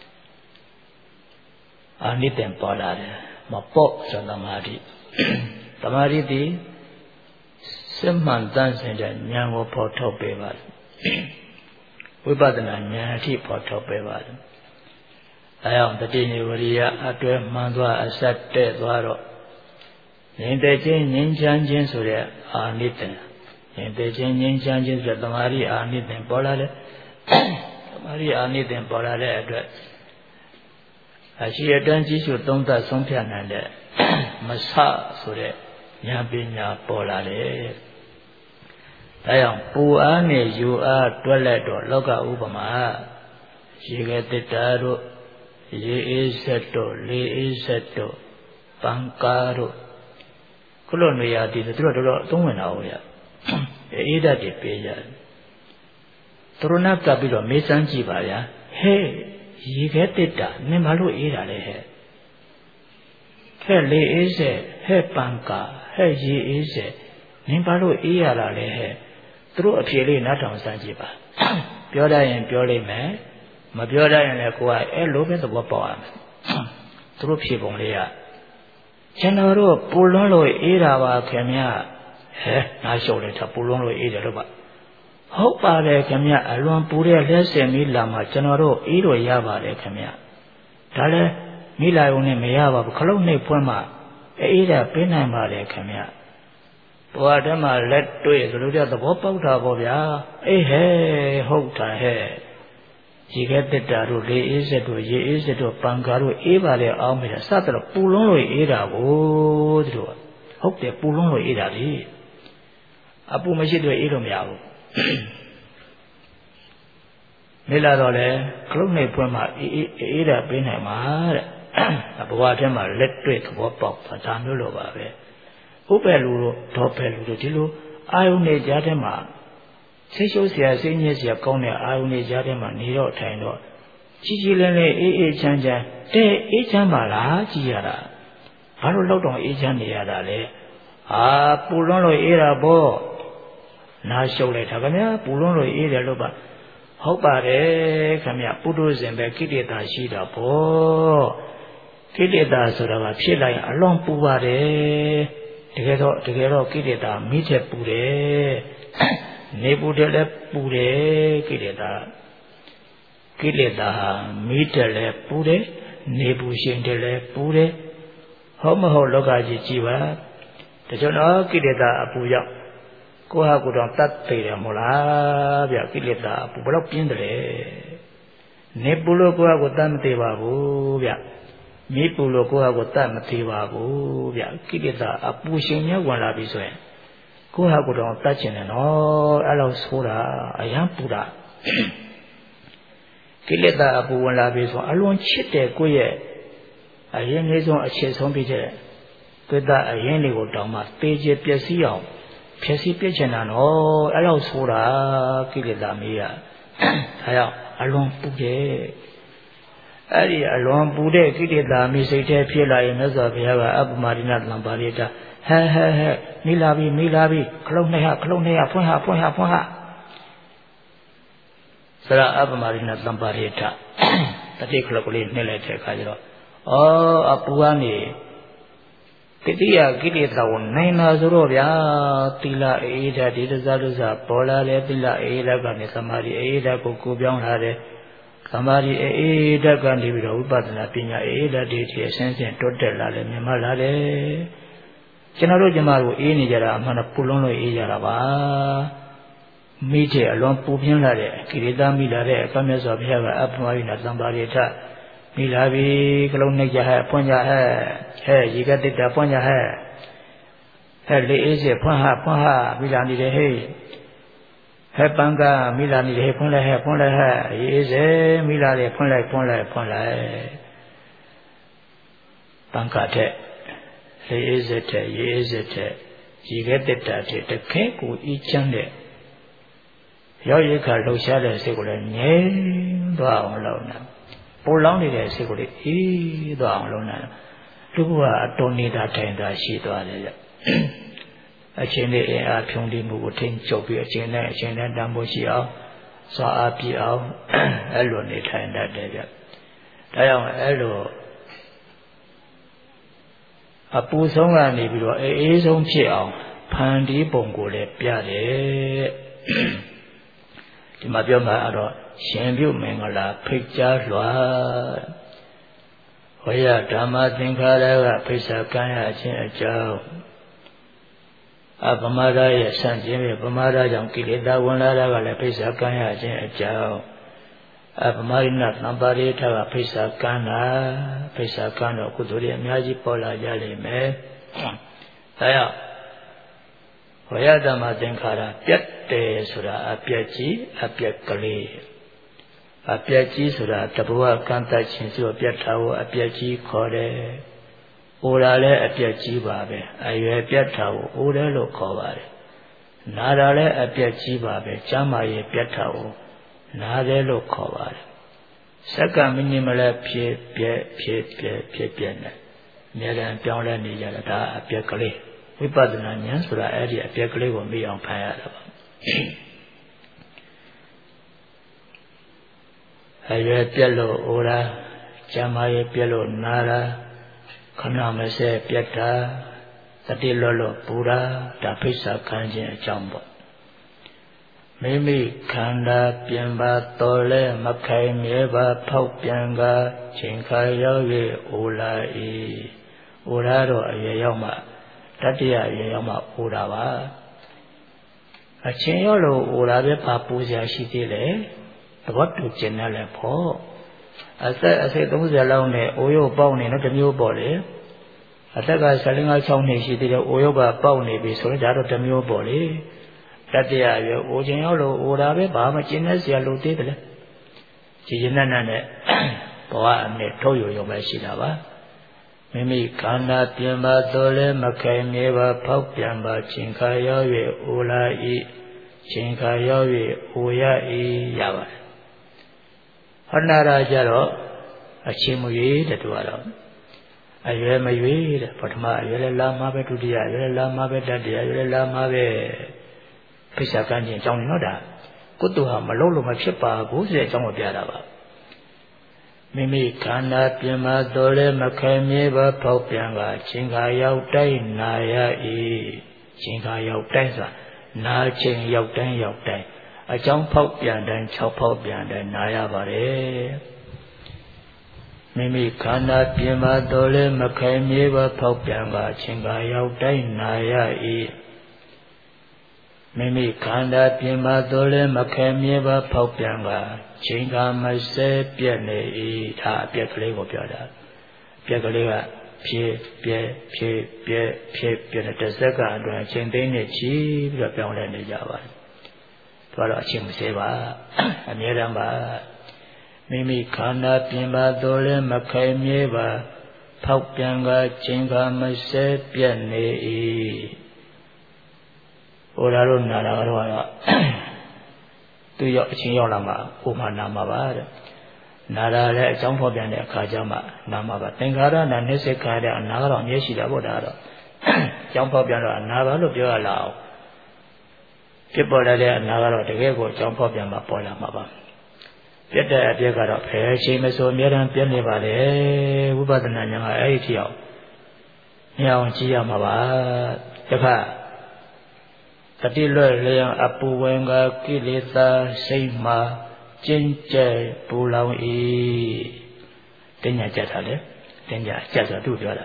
S1: အာနိသင်ပေါ်လာတယ်မပေါ့ဆိုသမာဓိသမာဓိသည်စစ်မှန်တန်းစင်တဲ့ဉာဏ်ကိုဖော်ထုတ်ပေးပါတယ်ဝိပဿနာဉာဏ်အထိဖော်ထုတ်ပေးပါတယ်အဲအောင်တတိနေဝရိယအတွဲမှန်သွားအဆက်တဲ့သွားတော့ငြိမ်သက်ခြင်းငြိမ်းချမ်းခြင်းဆိုတဲ့အာနိသင်ငြိမ်သက်ခြင်းငြိမ်းချမ်းခြင်းဆိုတဲ့သမာဓိအာနိသင်ပေါ်လာတယ်သမာဓိအာနိသင်ပေါ်လာတဲ့အတွက်အရှိအတန်းကြီးစုသုံးသပ်ဆုံးဖြတ်နိုင်တဲ့မဆဆိုတဲ့ဉာဏ်ပညာပေါ်လာတယ်ဒါကြောင့်ပူအားနဲ့ယူအားတွက်လိုက်တော့လောကဥပမာရေခဲတစ်တာတို့ရေအေးဆက်တို့လေအေးဆက်တို့ပံကားတို့ခုလိုနေရာဒီတို့တော့အသုံးဝင်တာဟုတ်ရအေးဓာတ်တွေပေးကြတယ်သူတို့နာကပ်ပြီးတော့မေးစမ်းကြည့်ပါဗျာဟဲ့ရေခဲတစ်တာနင်ဘာလို့အေးတာလဲဟဲ့ဟဲ့လေအေးဆက်ဟဲ့ပံကားဟဲ့ရေအေးဆက်နင်ဘာလို့အေးရတာလဲဟဲ့သူတို့အဖြေလေးနားထောင်စမ်းကြည့်ပါပြောတတ်ရင်ပြောလိမ့်မယ်မပြောတတ်ရင်လည်းကိုယ်ကအဲ့လိုပဲသဘောပေါက်ရမယ်သူတို့ဖြေပုံလေးကကျွန်တော်တို့ပူလွန်းလို့အေးတာပါခင်ဗျဟဲ့နားရှုပ်လိုက်တာပူလွန်းလို့အေးတယ်လို့ပါဟုတ်ပါတယ်ခင်ဗျအလွန်ပူတဲ့လက်စင်မီလာမှာကျွန်တော်တို့အေးလို့ရပါတယ်ခင်ဗျဒါလည်းမိလာုံနဲ့မရပါဘူးခလုံးနှိပ်ဖွင့်မှအေးတာပေးနိုင်ပါတယ်ခင်ဗျဘဝတည်းမှာလက်တွေ့ဆိုလို့သဘောပေါက်တာပေါ့ဗျာအေးဟဲ့ဟုတ်တာဟဲ့ရေခဲတစ်တာတို့လေအေးစက်တို့ရေအေးစက်တို့ပံကားတို့အေးပါလေအောင်မယ်စသဖြင့်ပူလွန်းလို့အေးတာကိုသူတို့ဟုတ်တယ်ပူလွန်းလို့အေးတာလေအပူမရှိတော့အေးလို့မရဘူးနေလာတော့လေခလုံးနေဖွင့်မှအေးတာပေးနိုင်မှာတဲ့ဘဝထဲမှာလက်တွေ့သဘောပေါက်တာဒါမျိုးလိုပါပဲဥပ္ပယ်လူတို့ဒေါ်ပယ်လူတို့ဒီလိုအာယုန်နေကြားထဲမှာဆိတ်ရှုပ်เสียစိတ်ညစ်เสียကောင်းတဲ့အာယုန်နေကြားထဲမှာနေတော့ထိုင်တော့ကြီးကြီးလေးလေးအေးအေးချမ်းချမ်းတဲ့အေးချမ်းပါလားကြည်ရတာဘာလို့လောက်တော့အေးချမ်းနေရတာလဲပူလွန်းလို့အေးတာပေါ့နားရှုပ်လိုက်တာခင်ဗျာပူလွန်းလို့အေးတယ်လို့ပါဟုတ်ပါတယ်ခင်ဗျပုထုဇဉ်ပဲကိလေသာရှိတာပေါ့ကိလေသာဆိုတာကဖြစ်လိုက်အလွန်ပူပါတယ်တကယ်တော့ကိလေသာမိချက်ပူတယ်နေပူတယ်လည်းပူတယ်ကိလေသာမိတယ်လည်းပူတယ်နေပူရှင်တယ်လည်းပူတယ်ဟုတ်မဟုတ်လောကကြီးကြည်ပါတချို့တော့ကိလေသာအပူရောက်ကိုယ့်ဟာကိုယ်တော့တတ်သေးတယ်မို့လားဗျကိလေသာအပူဘယ်တော့ပြင်းတယ်နေပူလို့ကိုယ့်ဟာကိုယ်တတ်မသေးပါဘူးဗျမိပူလို့ကိုယ့်ဟာကိုယ်တတ်မသေးပါဘူးဗျကိလေသာအပူရှင်များဝင်လာပြီဆိုရင်ကိုယ့်ဟာကိုယ်တော့တတ်ချင်တယ်နော်အဲ့လိုဆိုတာအယံပူတာကိလေသာအပူဝင်လာပြီဆိုအလွန်ချစ်တယ်ကိုယ့်ရဲ့အရင်လေးဆုံးအခြေဆုံးဖြစ်တဲ့ကိတ္တအရင်လေးကိုတောင်းမှပေချပျက်စီးအောင်ဖြစ်စီပြစ်ချင်တာနော်အဲ့လိုဆိုတာကိလေသာမေးရဒါကြောင့်အလွန်ပူတယ်အဲ့ဒီအလွန်ပူတဲ့ကိလေသာမေးစိတ်ထဲဖြစ်လာရင်မြတ်စွာဘုရားကအပ္ပမရိဏသံပါရိတဟဲမိလာပြီခလုံးနဲ့ဖွင့်ဟာစရအပ္ပမရိဏသံပါရိတတတိခလုတ်ကလေးနှိမ့်လိုက်တဲ့အခါကျတော့အပူကနေတတိယကိလေသာကိုနိုင်လာဆိုတော့ဗျာသီလအေးဓာတ်ဒီတစားပေါ်လာတယ်သီလအေးဓာတ်ကနေသမာဓိအေးဓာတ်ကိုပြောင်းလာတယ်သမာဓိအေးဓာတ်ကနေပြီးတော့ဝိပဿနာပညာအေးဓာတ်တွေအစဉ်စဉ်တွတ်တက်လာတယ်မြင်မှလာတယ်ကျွန်တော်တို့ကျမတို့အေးနေကြတာအမှန်တော့ပူလုံးလို့အေးကြတာပါမိတဲ့အလွန်ပူပြင်းလာတဲ့ကိလေသာမိလာတဲ့အကမြတ်စွာဘုရားကအပ္ပမရိဏသံပါရိတမိလာပြီကလုံးနှိပ်ကြဟဲ့ဖွင့်ကြဟဲ့ရေကတိတ္တဖွင့်ကြဟဲ့လေအေးစေဖွင့်ဟာမိလာနေတယ်ဟဲ့ပန်းကမိလာနေတယ်ဖွင့်လိုက်ရေအေးစေမိလာတယ်ဖွင့်လိုက်ပန်းကတဲ့လေအေးစေတဲ့ရေအေးစေတဲ့ရေကတိတ္တတဲ့တခဲကိုအေးချမ်းတဲ့ရောက်ရခါလှုပ်ရှားတဲ့စိတ်ကိုလည်းငြိမ်သွားအောင်လုပ်နေပူလောင်နေတဲ့စိတ်ကိုလည်းအေးသွားအောင်လုပ်နေသူကအတော်နေတာထိုင်တာရှိသွားတယ်ကြအချင်းလေးအင်အားဖြုံးတိမှုကိုထိန်းချုပ်ပြီးအချင်းနဲ့တန်ဖိုးရှိအောင်စွာအားပြည့်အောင်အဲ့လိုနေထိုင်တတ်တယ်ကြဒါကြောင့်အဲ့လိုအပူဆုံးကနေပြီးတော့အေးဆုံးဖြစ်အောင်ဖန်တီးပုံကိုလည်းပြတယ်ဒီမှာပြောမှာတော့ရှင်ပြုမင်္ဂလာဖိတ်ကြားလွှာဝေယဓမ္မသင်္ခါရကဖိစ္ဆာကံရခြင်းအကြောင်းအပမဒရဲ့ဆန့်ကျင်ပြီးပမဒကြောင့်ကိလေသာဝင်လာတာကလည်းဖိစ္ဆာကံရခြင်းအကြောင်းအပမရိဏသံပါရိထကဖိစ္ဆာကံတော့ကုသိုလ်တွေအများကြီးပေါ်လာကြလိမ့်မယ်ဒါကြောင့်ဝေယဓမ္မသင်္ခါရပြတ်တယ်ဆိုတာအပြတ်ကြီးအပြတ်ကလေးအပြတ်ကြီးဆိုတာတဘဝကံတတ်ခြင်းဆိုပြတ်တာကိုအပြတ်ကြီးခေါ်တယ်။အိုတာလည်းအပြတ်ကြီးပါပဲ။အရွယ်ပြတ်တာကိုအိုတယ်လို့ခေါ်ပါတယ်။နာတာလည်းအပြတ်ကြီးပါပဲ။ကျမ်းမာရေးပြတ်တာကိုနာတယ်လို့ခေါ်ပါတယ်။စက္ကန့်မိနစ်မလဲဖြစ်ပြက်နဲ့အများအားပြောင်းလဲနေကြတာဒါအပြတ်ကလေးဝိပဿနာဉာဏ်ဆိုတာအဲ့ဒီအပြက်ကလေးကိုမြင်အောင်ဖန်ရတာပါအရွယ်ပြက်လို့အိုတာကျမ်းမာရေးပြက်လို့နာတာခဏမစဲပြက်တာတတိလွတ်လို့ပူတာဒါဖိစ္ဆာခံခြင်းအကြောင်းပေါ့မိမိခန္ဓာပြင်ပါတော်လဲမခိုင်မြဲပါဖောက်ပြန်ကချိန်ခါရောက်၍အိုလာ၏အိုလာတော့အရွယ်ရောက်မှတတိယရေရောက်မှအိုတာပါအချင်းရောလို့အိုတာပဲပါပူစရာရှိသေးတယ်သဘောတူကျင်တယ်လေပေါ့အသက်30လောက်နဲ့အိုရုပ်ပေါက်နေတော့တစ်မျိုးပေါ့လေအသက်က45-6နှစ်ရှိသေးတယ်အိုရုပ်ကပေါက်နေပြီဆိုတော့ဒါတော့တစ်မျိုးပေါ့လေတတိယရေအိုချင်းရောက်လို့အိုတာပဲဘာမှကျင်နေစရာလို့သေးတယ်လေကြည်ကျင်နဲ့ဘဝအမြဲထုတ်ရုံပဲရှိတာပါမိမိခန္ဓာပြင်ပါတော်လဲမခိုင်မြဲပါဖောက်ပြန်ပါချိန်ခါရောက်၍အိုလာ၏ချိန်ခါရောက်၍အိုရ၏ရပါတယ်ဟောနာရာကြတော့အချင်းမရွေးတဲ့သူကတော့အရွယ်မရွေးတဲ့ပထမအရွယ်လည်းလာမှာပဲဒုတိယအရွယ်လည်းလာမှာပဲတတိယအရွယ်လည်းလာမှာပဲဖိစ္ဆာကံခြင်းအကြောင်းနော်ဒါကုသိုလ်ဟာမလုံးလို့မဖြစ်ပါဘူးဆိုတဲ့အကြောင်းကိုပြတာပါမိမိခန္ဓာပြင်မာတော်လဲမခိုင်မြဲပါဖောက်ပြန်ကချိန်ခါရောက်တိုင်းနာရ၏ချိန်ခါရောက်တိုင်းဆိုတာနာချိန်ရောက်တိုင်းအကြောင်းဖောက်ပြန်တိုင်း6ဖောက်ပြန်တိုင်းနာရပါတယ်မိမိခန္ဓာပြင်မာတော်လဲမခိုင်မြဲပါဖောက်ပြန်ကချိန်ခါရောက်တိုင်းနာရ၏မိမိခန္ဓာပြင်မာတော်လဲမခိုင်မြဲပါဖောက်ပြန်ကချိန်ခါမစဲပြက်နေ၏ဒါအပြက်ကလေးကိုပြောတာအပြက်ကလေးကဖြည့်ပြဲဖြည့်ပြဲဖြည့်ပြဲတဲ့စက္ကန့်အတွင်းအချိန်သိနေချီပြီးတော့ပြောင်းလဲနေကြပါတယ်။ဒါတော့အချိန်မစေပါအမြဲတမ်းပါမိမိခန္ဓာပြင်ပါတော်လဲမခိုင်မြဲပါဖောက်ပြန်ကချိန်ကမစဲပြတ်နေ၏ဟိုလာတို့နာတာကတော့သူရောက်အချင်းရောက်လာမှဟိုမှနာမှာပါတဲ့နာတာလည်းအကြောင်းဖော်ပြန်တဲ့အခါကျမှနာမှာပါသင်္ခါရနာနှိစ္စခါတဲ့အနာကတော့အမြဲရှိတာပေါ့ဒါကတော့အကြောင်းဖော်ပြန်တော့အနာပါလို့ပြောရလာအောင်ဖြစ်ပေါ်လာတဲ့အနာကတော့တကယ်ကိုအကြောင်းဖော်ပြန်မှပေါ်လာမှာပါပြတ်တဲ့အပြည့်ကတော့ဖယ်ချိန်မဆိုအများတန်းပြတ်နေပါလေဝိပဿနာဉာဏ်ကအဲ့ဒီထီအောင်မြင်အောင်ကြည့်ရမှာပါတခါတတိလွတ်လျံအပူဝင်ကကိလေသာစိတ်မှာကျဉ်ကျဲပူလောင်၏တင်ညာကြက်တာလေတင်ညာကြက်ဆိုသူပြောတာ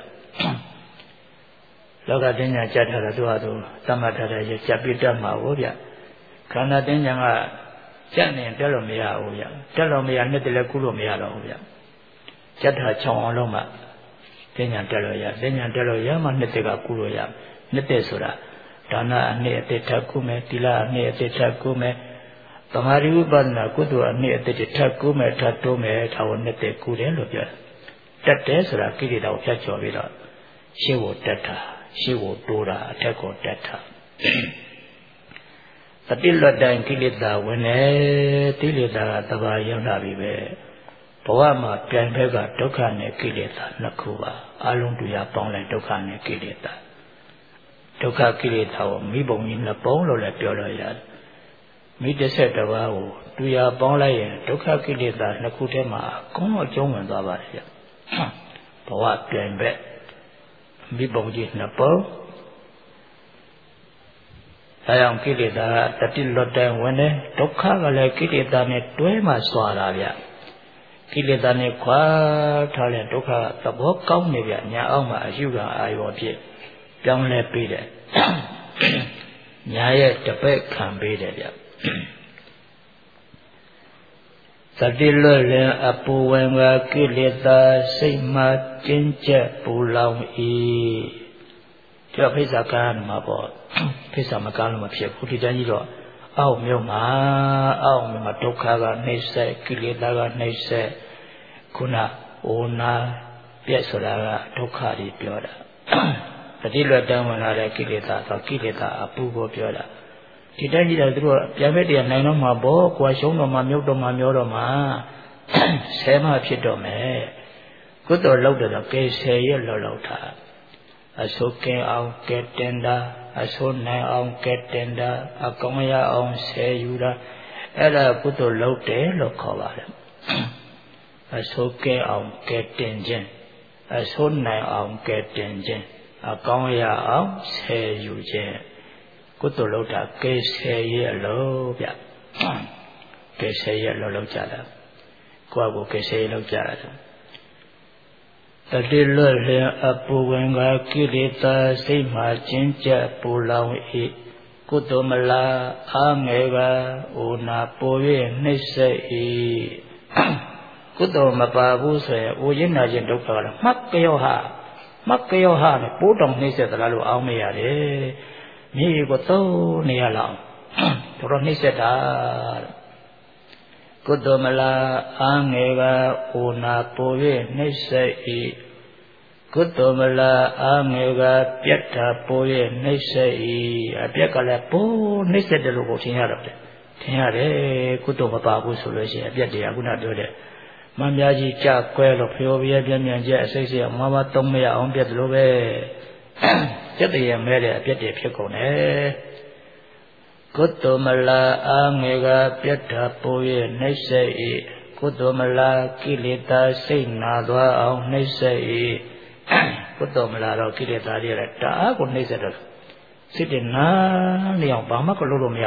S1: လောကတင်ညာကြက်ထားတာသူဟာသူသတ်မှတ်ထားတဲ့ကြက်ပြတတ်မှာဟုတ်ဗျခန္ဓာတင်ညာကကြက်နေတက်လို့မရဘူးဗျတက်လို့မရနှစ်တည်းလည်းကုလို့မရတော့ဘူးဗျကြက်ထားချောင်းအောင်လုံးမှတင်ညာတက်လို့ရတင်ညာတက်လို့ရမှနှစ်တည်းကကုလို့ရနှစ်တည်းဆိုတာဒါနအနှစ်အသက်ထပ်ကုမယ်သီလအနှစ်အသက်ထပ်ကုမယ်သမာဓိဥပဒနာကုသိုလ်အနှစ်အသက်ထပ်ကုမယ်ထပ်တိုးမယ်ဒါကိုနှစ်တည်းကုတယ်လို့ပြောတယ်တက်တယ်ဆိုတာကိလေသာကိုဖြတ်ကျော်ပြီးတော့ရှေ့ကိုတက်တာရှေ့ကိုတိုးတာအထက်ကိုတက်တာတတိလွတ်တိုင်းကိလေသာဝင်တယ်ကိလေသာကတဘာရောက်လာပြီပဲဘဝမှာပြန်ဘက်ကဒုက္ခနဲ့ကိလေသာနှစ်ခုပါအလုံးတူရပေါင်းလိုက်ဒုက္ခနဲ့ကိလေသာဒုက္ခကိလေသာကိုမိဘုံကြီးနှစ်ပုံလို့လည်းပြောလို့ရတယ်မိ11ပါးကိုတူရပေါင်းလိုက်ရင်ဒုက္ခကိလေသာနှစ်ခုထဲမှာအကုန်အကျုံးဝင်သွားပါတယ်ဗျဘဝပြန်ဘက်မိဘုံကြီးနှစ်ပုံဒါကြောင့်ကိလေသာတတိလွတ်တိုင်းဝင်တယ်ဒုက္ခကလည်းကိလေသာနဲ့တွဲမှစွာတာဗျကိလေသာနဲ့ခွာထားတဲ့ဒုက္ခသဘောကောင်းနေဗျညာအောင်မှာအယူကအာယောဖြစ်ပြောင်းလဲပေးတယ်ညာရဲ့တပည့်ခံပေးတယ်ဗျသတိလွတ်လင်အပူဝင်ကကိလေသာစိတ်မှကျဉ်ကျက်ပူလောင်၏ကြောက်ဖိစ္ဆာကံမှာပေါ့ဖိစ္ဆာမကံလို့မဖြစ်ဘူးဒီတန်းကြီးတော့အောက်မြို့မှာဒုက္ခကနှိမ့်ဆက်ကိလေသာကနှိမ့်ဆက်ခုနအိုနာပြက်ဆိုတာကဒုက္ခတွေပြောတာတတိလွတ်တန်းဝင်လာတဲ့ကိလေသာဆိုကိလေသာအပူကိုပြောတာဒီတိုင်းကြီးတော့သူတို့ပြန်မဲ့တရားနိုင်တော့မှာပေါ့ကွာရှုံးတော့မှာမြုပ်တော့မှာမျောတော့မှာဆဲမှဖြစ်တော့မယ်ကုသိုလ်လုပ်တော့ကဲဆယ်ရက်လောက်တာအစိုးကင်းအောင်ကဲတင်တာအစိုးနိုင်အောင်ကဲတင်တာအကောင်းရအောင်ဆယ်ယူတာအဲ့ဒါကုသိုလ်လုပ်တယ်လို့ခေါ်ပါတယ်အစိုးကင်းအောင်ကဲတင်ခြင်းအစိုးနိုင်အောင်ကဲတင်ခြင်းအကောင်းရအောင်ဆယ်ယူခြင်းကုသိုလ်လုပ်တာကဲဆယ်ရက်လို့ဗျကဲဆယ်ရက်လို့လုပ်ကြတာကိုယ့်ကိုကဲဆယ်ရက်လုပ်ကြတာတတိလွတ်လျင်အပူဝင်ကကိလေသာစိတ်မှကျဉ်ကျပ်ပူလောင်၏ကုသိုလ်မလားအာငယ်ကအိုနာပို၍နှိမ့်ဆက်၏ကုသိုလ်မပါဘူးဆိုရင်အိုရင်းနာခြင်းဒုက္ခကတော့မှတ်ကြောဟနဲ့ပိုးတောင်နှိမ့်ဆက်သလားလို့အောင်းမရတယ်မြေကိုသုံးနေရလောက်တော်နှိမ့်ဆက်တာကုသိုလ်မလားအာငယ်ကအိုနာပို၍နှိမ့်ဆက်၏ကုသိုလ်မလားအာငယ်ကပြတ်တာပို၍နှိမ့်ဆက်၏အပြက်ကလည်းပိုးနှိမ့်ဆက်တယ်လို့ကိုထင်ရတော့တယ်ထင်ရတယ်ကုသိုလ်မပါဘူးဆိုလို့ရှိရင်အပြက်တရားခုနပြောတဲ့မမ်းပြားကြီးကြကွဲလို့ဖျော်ပြဲပြင်းကျက်အစိတ်စိတ်မမသုံးမရအောင်ပြက်တယ်လို့ပဲစက်တည်းမဲတဲ့အပြက်တွေဖြစ်ကုန်တယ်ကုသိုလ်မလားအာငယ်ကပြတ်တာပို၍နှိမ့်ဆက်၏ကုသိုလ်မလားကိလေသာစိတ်နာသွားအောင်နှိမ့်ဆက်၏ကုသိုလ်မလားတော့ကိလေသာတွေလည်းတအားကိုနှိမ့်ဆက်တော့စိတ်တွေနာနေအောင်ဘာမှကလို့လို့မရ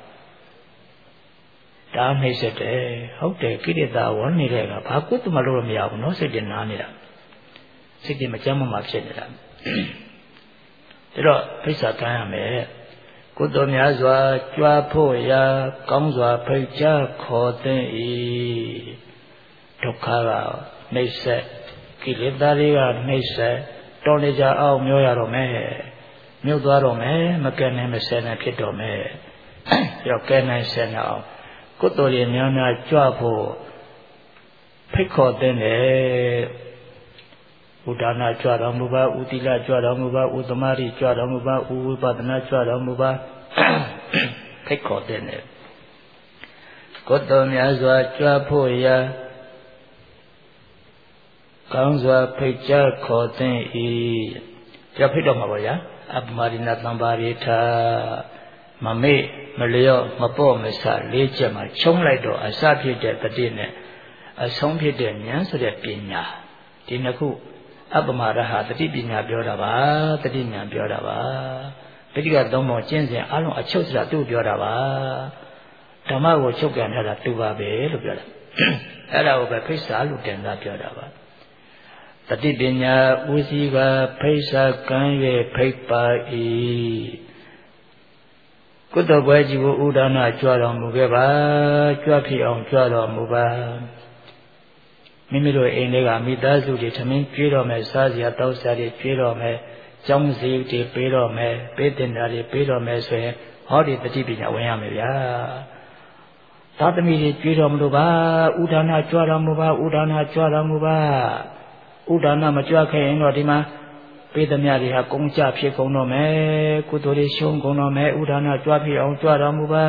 S1: ဒါနှိမ့်ဆက်တယ်ဟုတ်တယ်ကိလေသာဝင်နေတဲ့ကဘာကုသိုလ်မလို့မရဘူးနော်စိတ်တွေနာနေတာစိတ်တွေမကြမ်းမှဖြစ်နေတာဒါတော့ဖိစ္ဆာကံရမယ်ကုသိုလ်များစွာကြွားဖို့ရာကောင်းစွာဖိတ်ကြားခေါ်သင့်၏ဒုက္ခကနှိမ့်ဆက်ကိလေသာတွေကနှိမ့်ဆက်တော်နေကြအောင်မျောရတော့မယ်မြုပ်သွားတော့မယ်မကဲနိုင်မဆဲနိုင်ဖြစ်တော့မယ်ရောကဲနိုင်ဆဲနိုင်အောင်ကုသိုလ်တွေများများကြွဖို့ဖိတ်ခေါ်တဲ့ဥဒါနာကြွတော်မူပါဥတိလကြွတော်မူပါဥသမารိကြွတော်မူပါဥဝိပဿနာကြွတော်မူပါဖိတ်ခေါ်တဲ့ကုသိုလ်များစွာကြွဖို့ရာကောင်းစွာဖိတ်ကြားခေါ်တဲ့ကြဖိတ်တော်မှာပါဗျာအပမရိဏသံပါရိထာမမေ့မလျော့မပေါ့မဆလေးချက်မှာချုံးလိုက်တော့အစဖြစ်တဲ့တတိနဲ့အဆုံးဖြစ်တဲ့ဉာဏ်ဆိုတဲ့ပညာဒီနှစ်ခုအပမရဟတတိပညာပြောတာပါတတိဉာဏ်ပြောတာပါပိဋကသုံးပုံကျင့်စဉ်အလုံးအချုပ်စရာသူ့ပြောတာပါဓမ္မကိုချုပ်ပြန်ထားတာသူပါပဲလို့ပြောတာအဲ့ဒါကိုပဲဖိစ္ဆာလို့တင်စားပြောတာပါတတိပညာဦးစီးကဖိစ္ဆာကံ၍ဖိတ်ပါ၏ကုသိုလ်ပွဲကြီးကိုဥဒါနာကြွတော်မူခဲ့ပါကြွဖြစ်အောင်ကြွတော်မူပါမိမိတို့အိမ်တွေကမိသားစုတွေထမင်းကျွေးတော်မယ်စားစရာတောက်စရာတွေကျွေးတော်မယ်ကျောင်းစည်းတွေပေးတော်မယ်ပေးတင်တာတွေပေးတော်မယ်ဆိုရင်ဟောဒီတတိပညာဝင်ရမယ်ဗျာသာသမီတွေကျွေးတော်မလို့ပါဥဒါနာကြွတော်မူပါဥဒါနာကြွတော်မူပါဥဒါနာမကြွခဲ့ရင်တော့ဒီမှာပေးသမျှတွေဟာကုန်းကြဖြစ်ကုန်တော့မယ်ကုသိုလ်တွေရှုံးကုန်တော့မယ်ဥဒါနာကြွဖြစ်အောင်ကြွတော်မူပါ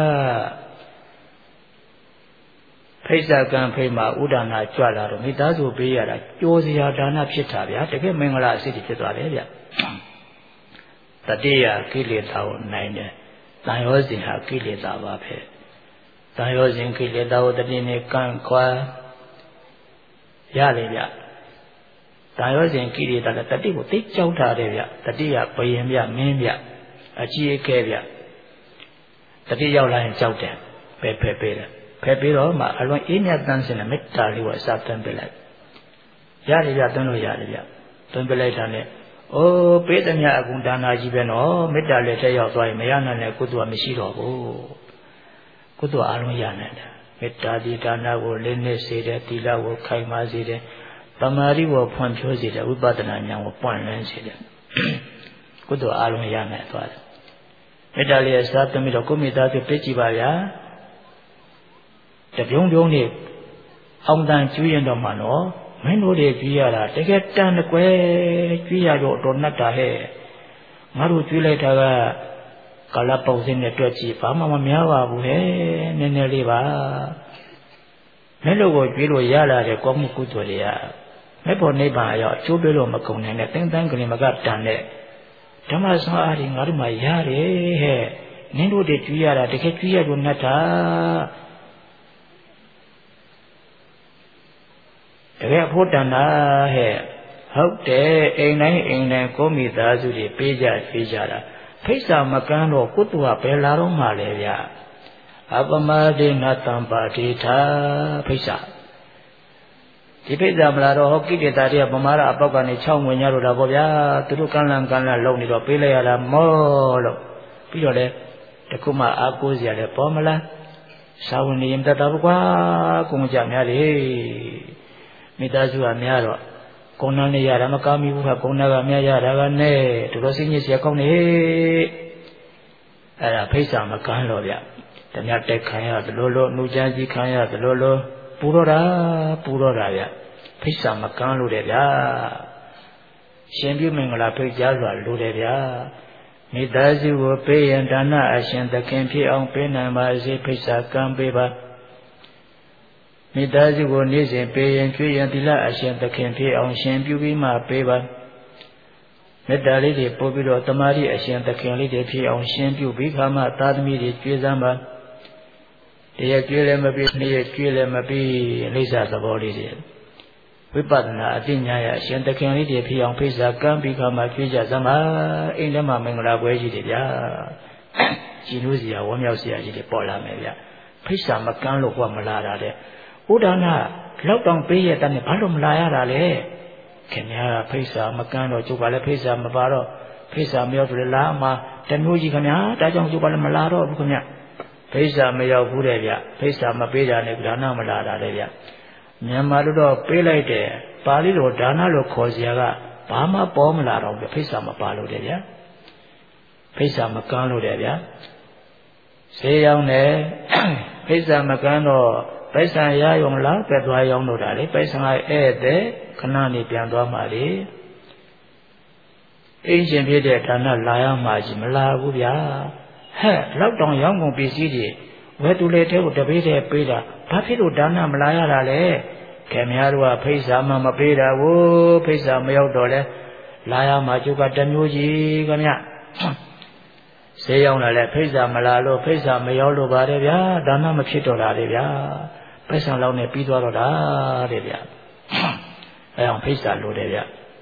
S1: ဖိစ္ဆာကံဖိမှာဥဒါနာကြွလာတော့မိသားစုပေးရတာကြိုးစရာဒါနဖြစ်တာဗျာတကယ်မင်္ဂလာအစစ်ဖြစ်သွားတယ်ဗျတတိယကိလေသာကိုနိုင်တယ်တန်ရောစဉ်ဟာကိလေသာပါပဲတန်ရောစဉ်ကိလေသာကိုတတိနဲ့ကံခွာရလေဗျတန်ရောစဉ်ကိလေသာကတတိကိုသိကြောက်ထားတယ်ဗျတတိယဘယင်ဗျမင်းဗျအကြီးအကဲဗျတတိရောက်လာရင်ကြောက်တယ်ပဲဖယ်ပေးတယ်ဖယ်ပြီးတော့မှအလွန်အေးမြတ်တန်းစင်တဲ့မေတ္တာလေးကိုအစသွင်းပေးလိုက်ရတယ်ဗျသွင်းလို့ရတယ်ဗျသွင်းပေးလိုက်တာနဲ့အိုးပေးသမျှအကုန်ဒါနာကြီးပဲနော်မေတ္တာလည်းတက်ရောက်သွားရင်မရနိုင်တဲ့ကုသိုလ်ကမရှိတော့ဘူးကုသိုလ်အလုံးရနိုင်တယ်မေတ္တာဒီဒါနာကိုလေးနက်စေတယ်သီလကိုခိုင်မာစေတယ်သမာဓိကိုဖွံ့ဖြိုးစေတယ်ဝိပဿနာဉာဏ်ကိုပွင့်လင်းစေတယ်ကုသိုလ်အလုံးရနိုင်သွားတယ်မေတ္တာလေးအစသွင်းပြီးတော့ကိုမိသားစုပြည့်ကြည်ပါဗျာတပြုံးပြုံးနဲ့အောင်တန်ကျွေးရင်တော့မှနော်မင်းတို့တွေကျွေးရတာတကယ်တန်ကွယ်ကျွေးရတော့အတော်နှက်တာဟဲ့ငါတို့ကျွေးလိုက်တာကကာလပုံစံနဲ့တွက်ကြည့်ဘာမှမများပါဘူးဟဲ့နည်းနည်းလေးပါမင်းတို့ကိုကျွေးလို့ရလာတဲ့ကောမှုကုသိုလ်တွေကမဲ့ဖို့နိဗ္ဗာန်အရောက်အကျိုးပေးလို့မကုန်နိုင်တဲ့တင်းတန်းကလေးမကတန်တဲ့ဓမ္မဆောင်အားတွေငါတို့မှရတယ်ဟဲ့မင်းတို့တွေကျွေးရတာတကယ်ကျွေးရတော့နှက်တာတကယ်ဖို့တန်တာဟဲ့ဟုတ်တယ်အိမ်တိုင်းကိုမိသားစုတွေပေးကြကြတာဖိစ္ဆာမကန်းတော့ကုသိုလ်ကဘယ်လာတော့မှလဲဗျအပမဒေနတံပါတိထာဖိစ္ဆာဒီဖိစ္ဆာမလာတော့ဟောကိလေသာတွေကပမာဒအပေါက်ကနေ6ဝင်ကြတော့တာပေါ့ဗျာသူတို့ကန်းလန်းလုံနေတော့ပေးလိုက်ရတာမောလို့ပြီးတော့လေတခုမှအားကိုးစရာလည်းပေါ်မလားသာဝန်နေရင်တတ်တာကွာကုံကြများလေမိသားစုကများတော့ကုံနာနဲ့ရတာမကားမိဘူးကကုံနာကများရတာကနဲ့တော်တော်စိတ်ညစ်စရာကောင်းနေအဲ့ဒါဖိစ္ဆာမကန်းတော့ဗျတမတက်ခံရသလိုလိုနှုတ်ချမ်းကြီးခံရသလိုလိုပူတော့တာဗျဖိစ္ဆာမကန်းလို့တယ်ဗျာရှင်ပြုမင်္ဂလာဖိတ်ကြားစွာလို့တယ်ဗျာမိသားစုကိုပေးရင်ဒါနအရှင်သခင်ဖြစ်အောင်ပေးနိုင်ပါစေဖိစ္ဆာကံပေးပါမိသားစုကိုနေ့စဉ်ပေးရင်ကျွေးရင်သီလအရှင်သခင်ဖြစ်အောင်ရှင်ပြုပြီးမှပေးပါမေတ္တာလေးတွေပို့ပြီးတော့တမာတိအရှင်သခင်လေးတွေဖြစ်အောင်ရှင်ပြုပြီးခါမှသာသမီတွေကျွေးစမ်းပါတရက်ကျွေးလည်းမပြီးနေ့ရက်ကျွေးလည်းမပြီးအိဋ္ဌသဘောလေးတွေဝိပဿနာအသိဉာဏ်ရအရှင်သခင်လေးတွေဖြစ်အောင်ဖိစ္ဆာကံပြီးခါမှကျွေးကြစမ်းပါအိမ်ထဲမှာမင်္ဂလာပွဲကြီးတွေဗျာကြည်လို့စရာဝမ်းမြောက်စရာကြီးတွေပေါ်လာမယ်ဗျဖိစ္ဆာမကန်းလို့ဟောမလာတာတဲ့ဥဒါနာလောက်တောင်ပေးရတဲ့ဘာလို့မလာရတာလဲခင်ဗျားဖိစ္ဆာမကန်းတော့ကျုပ်ကလည်းဖိစ္ဆာမပါတော့ဖိစ္ဆာမရောက်ဘူးလားမှာတမျိုးကြီးခင်ဗျာဒါကြောင့်ကျုပ်ကလည်းမလာတော့ဘူးခင်ဗျဖိစ္ဆာမရောက်ဘူးတဲ့ဗျဖိစ္ဆာမပေးတာနဲ့ဒါနမလာတာတဲ့ဗျမြန်မာလိုတော့ပေးလိုက်တယ်ပါဠိလိုဒါနလို့ခေါ်စရာကဘာမှပေါ်မလာတော့ဘူးဖိစ္ဆာမပါလို့တယ်ဗျာဖိစ္ဆာမကန်းလို့တယ်ဗျာဈေးရောက်တယ်ဖိစ္ဆာမကန်းတော့ပိုက်ဆံရရုံလားပဲသွားရောက်လို့တာလေပိုက်ဆံကဧည့်သည်ခဏနေပြန်သွားမှလေအင်းရှင်ဖြစ်တဲ့ဌာနလာရမှကြီးမလာဘူးဗျာဟဲ့လောက်တောင်ရောင်းကုန်ပစ္စည်းတွေဝယ်သူလေတဲ့ကိုတပေးတဲ့ပေးတာဘာဖြစ်လို့ဒါနမလာရတာလဲခင်ဗျားတို့ကဖိစ္ဆာမှမပေးတာဘူးဖိစ္ဆာမရောက်တော့လဲလာရမှကျုပ်ကတမျိုးကြီးခင်ဗျဈေးရောက်လာလဲဖိစ္ဆာမလာလို့ဖိစ္ဆာမရောက်လို့ပါတယ်ဗျာဒါနမဖြစ်တော့တာလေဗျာဖိစ္ဆာလောက်နဲ့ပြီးသွားတော့တာတဲ့ဗျာအဲအောင်ဖိစ္ဆာလို့တယ်ဗျာ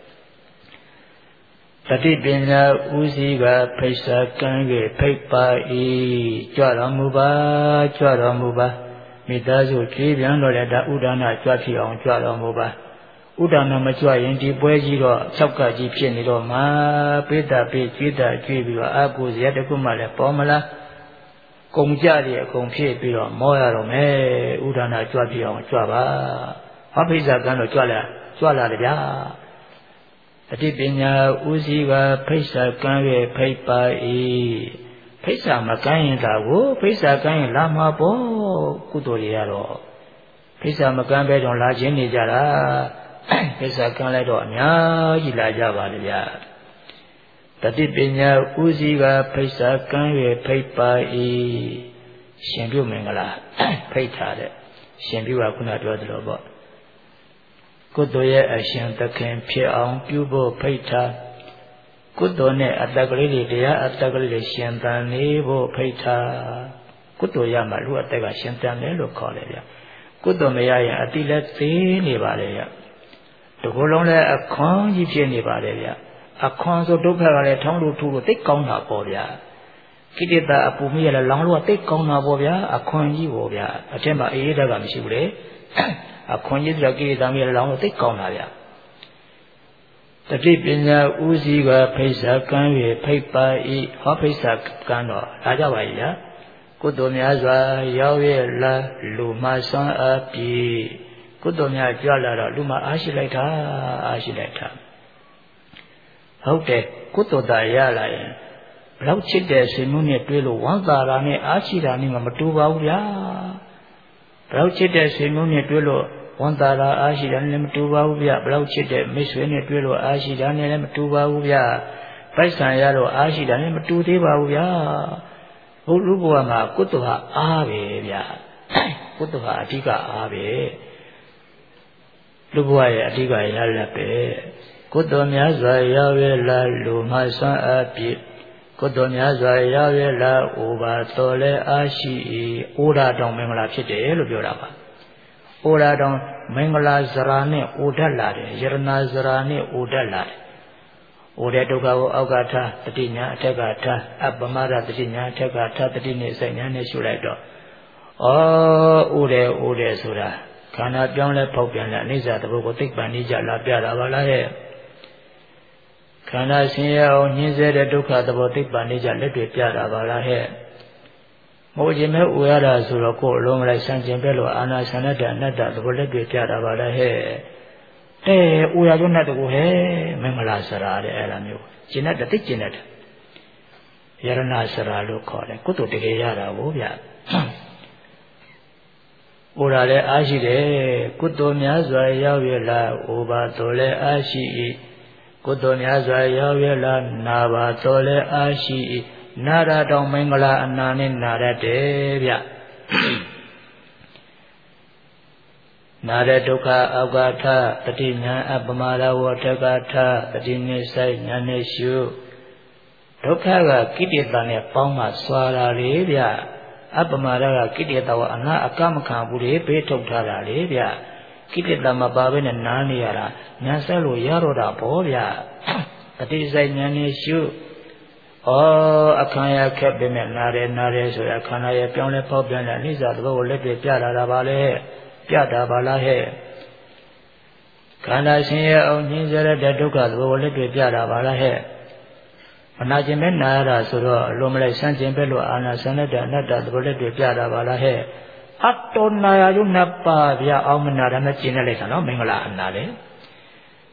S1: တတိပညာဥစည်းကဖိစ္ဆာကံရဲ့ဖိတ်ပါ၏ကြွတော်မူပါကြွတော်မူပါမိသားစုကြည်ပြန်တော့လေဒါဥဒါနာကြွဖြစ်အောင်ကြွတော်မူပါဥဒါနာမကြွရင်ဒီပွဲကြီးတော့၆ကကြီးဖြစ်နေတော့မှာပိတ္တပိကြွိတကြွပြီးတော့အာကိုဇရတခုမှလည်းပေါ်မလားကုံကြရအကုန်ဖြစ်ပြီးတော့မောရတော့မယ်ဥဒါနာကြွဖြစ်အောင်ကြွပါဟောဖိစ္ဆာကံတော့ကြွလာတယ်ဗျာတတိပညာဥစည်းကဖိစ္ဆာကံရဲ့ဖိတ်ပါ၏ဖိစ္ဆာမကမ်းရင်သာကိုဖိစ္ဆာကမ်းရင်လာမှာပေါ့ကုသိုလ်တွေရတော့ဖိစ္ဆာမကမ်းပဲတော့လာခြင်းနေကြတာဖိစ္ဆာကမ်းလိုက်တော့အများကြီးလာကြပါလေဗျာတတိပညာဥစည်းကဖိစ္ဆာကမ်းရဲ့ဖိတ်ပါ၏ရှင်ပြုမင်္ဂလာဖိတ်ထားတဲ့ရှင်ပြုကခုနပြောသလိုပေါ့ကုသိုလ်ရဲ့အရှင်သခင်ဖြစ်အောင်ပြုဖို့ဖိတ်ထားကုသိုလ်နဲ့အတ္တကလေးတွေတရားအတ္တကလေးတွေရှင်သန်နေဖို့ဖိတ်ထားကုသိုလ်ရမှလူအတ္တကရှင်သန်တယ်လို့ခေါ်တယ်ဗျကုသိုလ်မရရင်အတိလက်သေးနေပါလေဗျတကူလုံးလည်းအခွန်ကြီးဖြစ်နေပါလေဗျအခွန်ဆိုဒုက္ခကလည်းထောင်းလို့ထူလို့သိကောင်းတာပေါ့ဗျာကိတ္တအပူမိရလည်းလောင်လို့သိကောင်းတာပေါ့ဗျာအခွန်ကြီးပေါ့ဗျာအထက်မှာအေးဓာတ်ကမရှိဘူးလေအခွန်ကြီးဆိုကိတ္တမိရလောင်လို့သိကောင်းတာဗျာတတိပညာဥစည်းကဖိစ္ဆာကံ၍ဖိတ်ပါ၏ဟောဖိစ္ဆာကံတော့လာကြပါ၏ဗျာကုသိုလ်များစွာရောက်ရလာလူမဆွမ်းအားပြီကုသိုလ်များကြွလာတော့လူမအားရှိလိုက်တာဟုတ်တယ်ကုသိုလ်တာရလာရင်ဘလောက်ချစ်တဲ့ဆွေမျိုးနဲ့တွေ့လို့ဝမ်းသာတာနဲ့အားရှိတာနဲ့မတူပါဘူးဗျာဘလောက်ချစ်တဲ့ဆွေမျိုးနဲ့တွေ့လို့ဝန်တာရာအားရှိတာနဲ့မတူပါဘူးဗျဘလောက်ချစ်တဲ့မိတ်ဆွေနဲ့တွေ့လို့အားရှိတာနဲ့လည်းမတူပါဘူးဗျပိုက်ဆံရတော့အားရှိတာနဲ့မတူသေးပါဘူးဗျဘုလူဘဝမှာကုသိုလ်ဟာအားပဲဗျကုသိုလ်ဟာအဓိကအားပဲလူဘဝရဲ့အဓိကရလတ်ပဲကုသိုလ်များစွာရောက်ရလာလူမှဆွမ်းအားပြည့်ကုသိုလ်များစွာရောက်ရလာဩဘာတော်လဲအားရှိ၏ဩရာတောင်မင်္ဂလာဖြစ်တယ်လို့ပြောတာပါဩရာတောင်မင်္ဂလာဇရာနဲ့ဩဓာတ်လာတယ်ယရနာဇရာနဲ့ဩဓာတ်လာတယ်ဩတဲ့ဒုက္ခကိုအောက်ကထားတတိညာအထက်ကထားအပမရတတိညာအထက်ကထားတတိနဲ့စိတ်ညာနဲ့ရှုလိုက်တော့ဩတဲ့ဆိုတာခန္ဓာပြောင်းလဲပေါက်ပြန်လဲအနိစ္စသဘောကိုသိပ္ပံနိကြလာပြတာပါလားဟဲ့ခန္ဓာဆင်းရဲအောင်ညှင်းဆဲတဲ့ဒုက္ခသဘောသိပ္ပံနိကြလက်တွေပြတာပါလားဟဲ့မိုးခြင်းမဲ့ဥရတာဆိုတော့ကိုယ်အလုံးလိုက်ဆန့်ကျင်ပဲလို့အာနာဆန္ဒတအနတ္တသဘောလက်တွေပြတာပါလားဟဲ့ဥရကျွတ်နဲ့တကူဟဲ့မင်္ဂလာစရာတဲ့အဲ့လိုမျိုးကျင်တဲ့သိကျင်တဲ့ယရဏစရာလို့ခေါ်တယ်ကုသိုလ်တကယ်ရတာကိုဗျဩရာလည်းအားရှိတယ်ကုသိုလ်များစွာရောက်ရလာဩဘာတော်လည်းအားရှိ၏ကုသိုလ်များစွာရောက်ရလာနာဘာတော်လည်းအားရှိ၏နာရတောင်မင်္ဂလာအနာနဲ့နာရတယ်ဗျနာရဒုက္ခအောက်ကထတတိညာအပမာဒဝတကထတတိနိစိုက်ညာနဲ့ရှုဒုက္ခကကိတ္တနဲ့ပေါင်းမှစွာတာလေဗျအပမာဒကကိတ္တဝအနာအကမခံဘူးလေပေးထုတ်ထားတာလေဗျကိတ္တမပါဘဲနဲ့နားနေရတာညာဆက်လို့ရတော့တာပေါ့ဗျတတိစိုက်ညာနဲ့ရှုအခမ်းရခက်ပေမဲ့နာတယ်ဆိုရအခမ်းရပြောင်းလဲပေါက်ပြန်တဲ့အနိစ္စသဘောကိုလက်တွေပြတာပါလေပြတာပါလားဟဲ့ခန္ဓာဆင်းရဲအောင်ညှင်းဆဲတဲ့ဒုက္ခသဘောကိုလက်တွေပြတာပါလားဟဲ့မနာကျင်မဲ့နာရတာဆိုတော့အလိုမလိုက်ဆန့်ကျင်ပဲလို့အာနာဆန္ဒတဲ့အနတ္တသဘောလက်တွေပြတာပါလားဟဲ့အတ္တနာယုနှစ်ပါးဗျအောင်မနာတယ်မကျင်နေလိုက်တာနော်မင်္ဂလာအနာလေ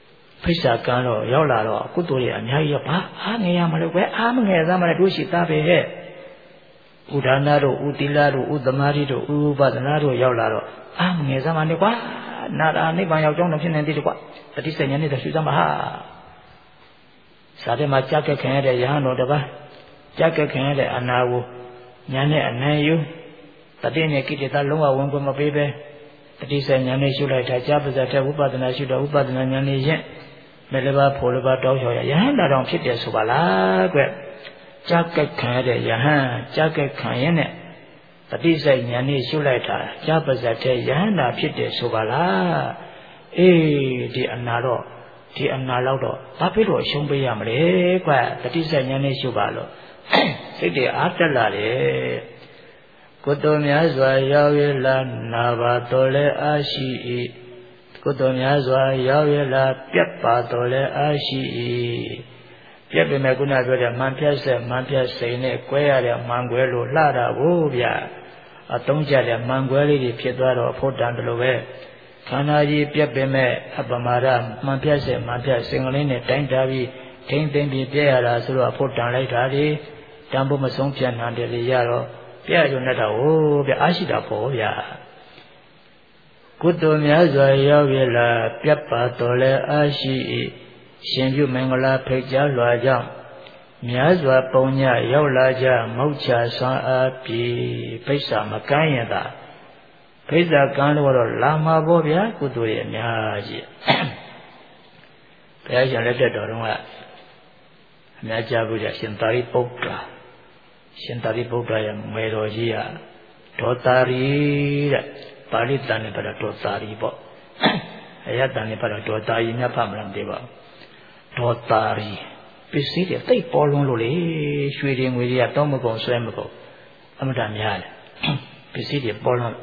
S1: ဖိစာကံတော့ရောက်လာတော့ကုသိုလ်တွေအများကြီးဘာအားငယ်ရမလို့ပဲအားမငယ်သားမလဲတို့ရှိသားပဲဟဲ့ဥဒါနတို့ဥတိလတို့ဥသမာဓိတို့ဥပဒနာတို့ရောက်လာတော့အားမငယ်သားမနဲ့ကွာနာတာနိဗ္ဗာန်ရောက်ကြောင်းတော့ဖြစ်နေသေးတယ်ကွာတတိစိတ်ဉာဏ်နဲ့ရှုစမ်းပါဟာစာထဲမှာကြက်ကခင်ရတဲ့ယဟန်တော်တပါးကြက်ကခင်ရတဲ့အနာကိုဉာဏ်နဲ့အနံ့ယူတတိနဲ့ကိတ္တလုံးဝဝင်ခွင့်မပေးပဲတတိစိတ်ဉာဏ်နဲ့ရှုလိုက်တာကြာပါစတဲ့ဝိပဿနာရှုတော့ဝိပဿနာဉာဏ်နဲ့ရင်မဲ့လည်းပါဖို့လည်းပါတောင်းလျှော်ရယဟန်တော်ဖြစ်တယ်ဆိုပါလားကွကြက်ကခံရတဲ့ယဟန်ကြက်ကခံရင်နဲ့တတိစိတ်ဉာဏ်နဲ့ရှုလိုက်တာကြာပါစတဲ့ယဟန်တာဖြစ်တယ်ဆိုပါလားအေးဒီအနာတော့ဒီအနာလောက်တော့ဘာဖြစ်လို့အရှုံးပေးရမလဲကွတတိစိတ်ဉာဏ်နဲ့ရှုပါလို့စိတ်တွေအားတက်လာတယ်ကုသိုလ်များစွာရောက်ရလာနာပါတော်လဲအားရှိ၏ကုသိုလ်များစွာရောက်ရလာပြတ်ပါတော်လဲအားရှိ၏ပြတ်ပေမဲ့ခုနပြောတဲ့မှန်ဖြတ်ဆက်မှန်ဖြတ်စိန်နဲ့ကွဲရတဲ့မှန်ကွဲလို့လှတာကိုဗျအသုံးကျတဲ့မှန်ကွဲလေးတွေဖြစ်သွားတော့ဖို့တန်တယ်လို့ပဲခန္ဓာကြီးပြတ်ပေမဲ့အပမာဒမှန်ဖြတ်ဆက်မှန်ဖြတ်စိန်ကလေးနဲ့တိုင်းတာပြီးထိမ့်သိမ့်ပြီးပြည့်ရတာဆိုတော့ဖို့တန်လိုက်တာဒီတန်ဖို့မဆုံးပြန်နိုင်တယ်လေရတော့ပြည့်ရုံနဲ့တော့ဟိုဗျအားရှိတာပေါ့ဗျာကုသိုလ်များစွာရောက်ရလာပြတ်ပါတော်လဲအားရှိ၏ရှင်ပြုမင်္ဂလာဖိတ်ကြားလွှာကြောင့်များစွာပုံညရောက်လာကြမုတ်ချဆွမ်းအားပြီဖိတ်စာမကမ်းရင်သာဖိတ်စာကမ်းလို့တော့လာမှာပေါ့ဗျာကုသိုလ်ရဲ့အများကြီးဘုရားရှင်လက်ထက်တော်တုန်းကအများကြားဘူးကြရှင်သာရိပုတ္တရာရှင်သာရိပုတ္တရာရဲ့မေတော်ကြီးကဒေါတာရီတဲ့ပါဠိတန်နဲ့ပြောဒေါတာရီပေါ့အယတန်နဲ့ပြောဒေါတာရီများဖတ်မလားမသိပါဘူးဒေါတာရီပစ္စည်းတွေတိတ်ပေါ်လွန်းလို့လေရွှေတွေငွေတွေကတောင်းမကုန်ဆွဲမကုန်အမှန်တမ်းများတယ်ပစ္စည်းတွေပေါ်လွန်း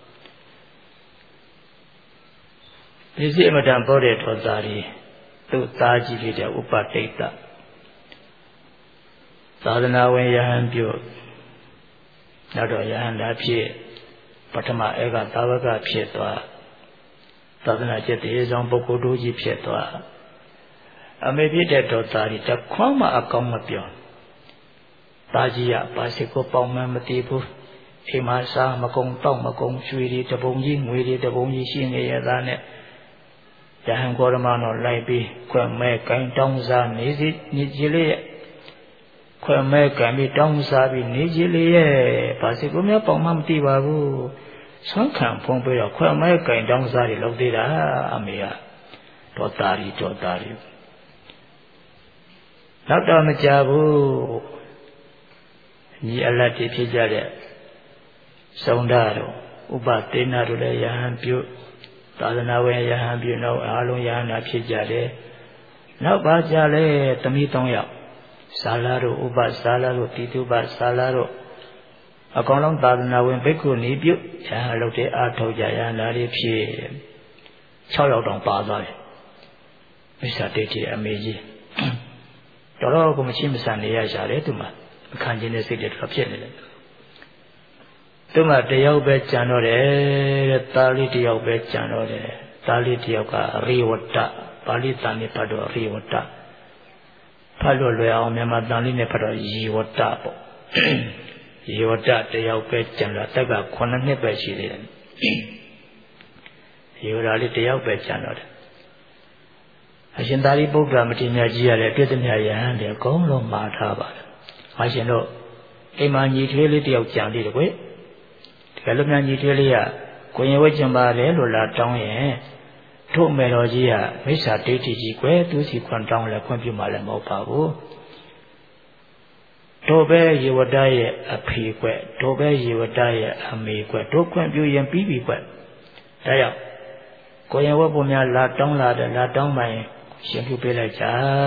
S1: ပစ္စည်းအမှန်တမ်းပေါ်တဲ့ဒေါတာရီသူ့သားကြီးဖြစ်တဲ့ဥပတိတ်တသာသနာဝင်ယဟန်ပြုနောက်တော့ယဟန်သာဖြစ်ပထမဧကသာဝကဖြစ်သွားသာသနာကျက်တည်းဆောင်ပုဂ္ဂိုလ်တို့ကြီးဖြစ်သွားအမေဖြစ်တဲ့ဒေါတာရီတခွမ်းမှအကောင်းမပြောတာကြီးကပါစိကိုပေါင်းမှမသိဘူးအိမ်မှာစားမကုံတောက်မကုံရွှေတွေတပုံကြီးငွေတွေတပုံကြီးရှိနေရတာနဲ့ယဟန်ကောရမတော်လိုက်ပြီးခွဲ့မဲကိုင်းတောင်းစားနေစီညီကြီးလေးရဲ့ခွဲ့မဲကံပြီးတောင်းစားပြီးနေကြီးလေးရဲ့ဘာစီကိုများပေါင်မှမသိပါဘူးဆွမ်းခံဖုံးပြီးတော့ခွဲ့မဲကံတောင်းစားတွေလုပ်သေးတာအမေကဒေါတာရီနောက်တော့မကြဘူးညီအလတ်တွေဖြစ်ကြတဲ့စုံဓာတို့ဥပတေနာတို့လည်းယဟန်ပြုသာသနာဝင်ယဟန်ပြုတော့အားလုံးယဟန်နာဖြစ်ကြတယ်နောက်ပါကြလဲသမီး3ယောက်ဇာလာတို့ဥပဇာလာတို့တိတုပဇာလာတို့အကောင်လုံးသာသနာဝင်ဘိက္ခုနီပြုယဟန်လုပ်တဲ့အာထုတ်ကြယဟန်နာတွေဖြစ်6ယောက်တောင်ပါသွားတယ်မိစ္ဆာဒိဋ္ဌိအမေကြီးတော်တော်ကိုမရှိမဆန်နေရရှာတယ်သူမှအခန့်ချင်းတဲ့စိတ်တွေတော့ဖြစ်နေတယ်သူမှတယောက်ပဲကြံတော့တယ်တဲ့သားလေးတယောက်ပဲကြံတော့တယ်သားလေးတယောက်ကရိဝတ္တပါဠိတန်နဲ့ဖတ်တော့ရိဝတ္တဖတ်လို့လွယ်အောင်မြန်မာတန်လေးနဲ့ဖတ်တော့ယေဝတ္တပေါ့ယေဝတ္တတယောက်ပဲကြံတော့တက်က9နှစ်ပဲရှိသေးတယ်ယေဝတ္တလေးတယောက်ပဲကြံတော့တယ်အရှင်သာရိပုတ္တရာမထေရကြီးရတဲ့ပြည့်စုံရဟန်းတွေအကုန်လုံးမှာထားပါတယ်။အရှင်တို့အိမ်မှာညီကလေးတယောက်ကြံသေးတယ်ကွ။ဒီကလိုများညီကလေးကကိုရင်ဝဲကျင်ပါတယ်လို့လာတောင်းရင်တို့မေတော်ကြီးကမိစ္ဆာဒိဋ္ဌိကြီးကွသူစီခွန်တောင်းလဲခွင့်ပြုမှလည်းမဟုတ်ပါဘူး။တို့ပဲယေဝတ္တရဲ့အဖေကွတို့ပဲယေဝတ္တရဲ့အမေကွတို့ခွင့်ပြုရင်ပြီးပြီကွ။ဒါကြောင့်ကိုရင်ဝဲပုံများလာတောင်းလာတယ်လာတောင်းမှရင်ရှင်ပြုပေးလိုက်ကြ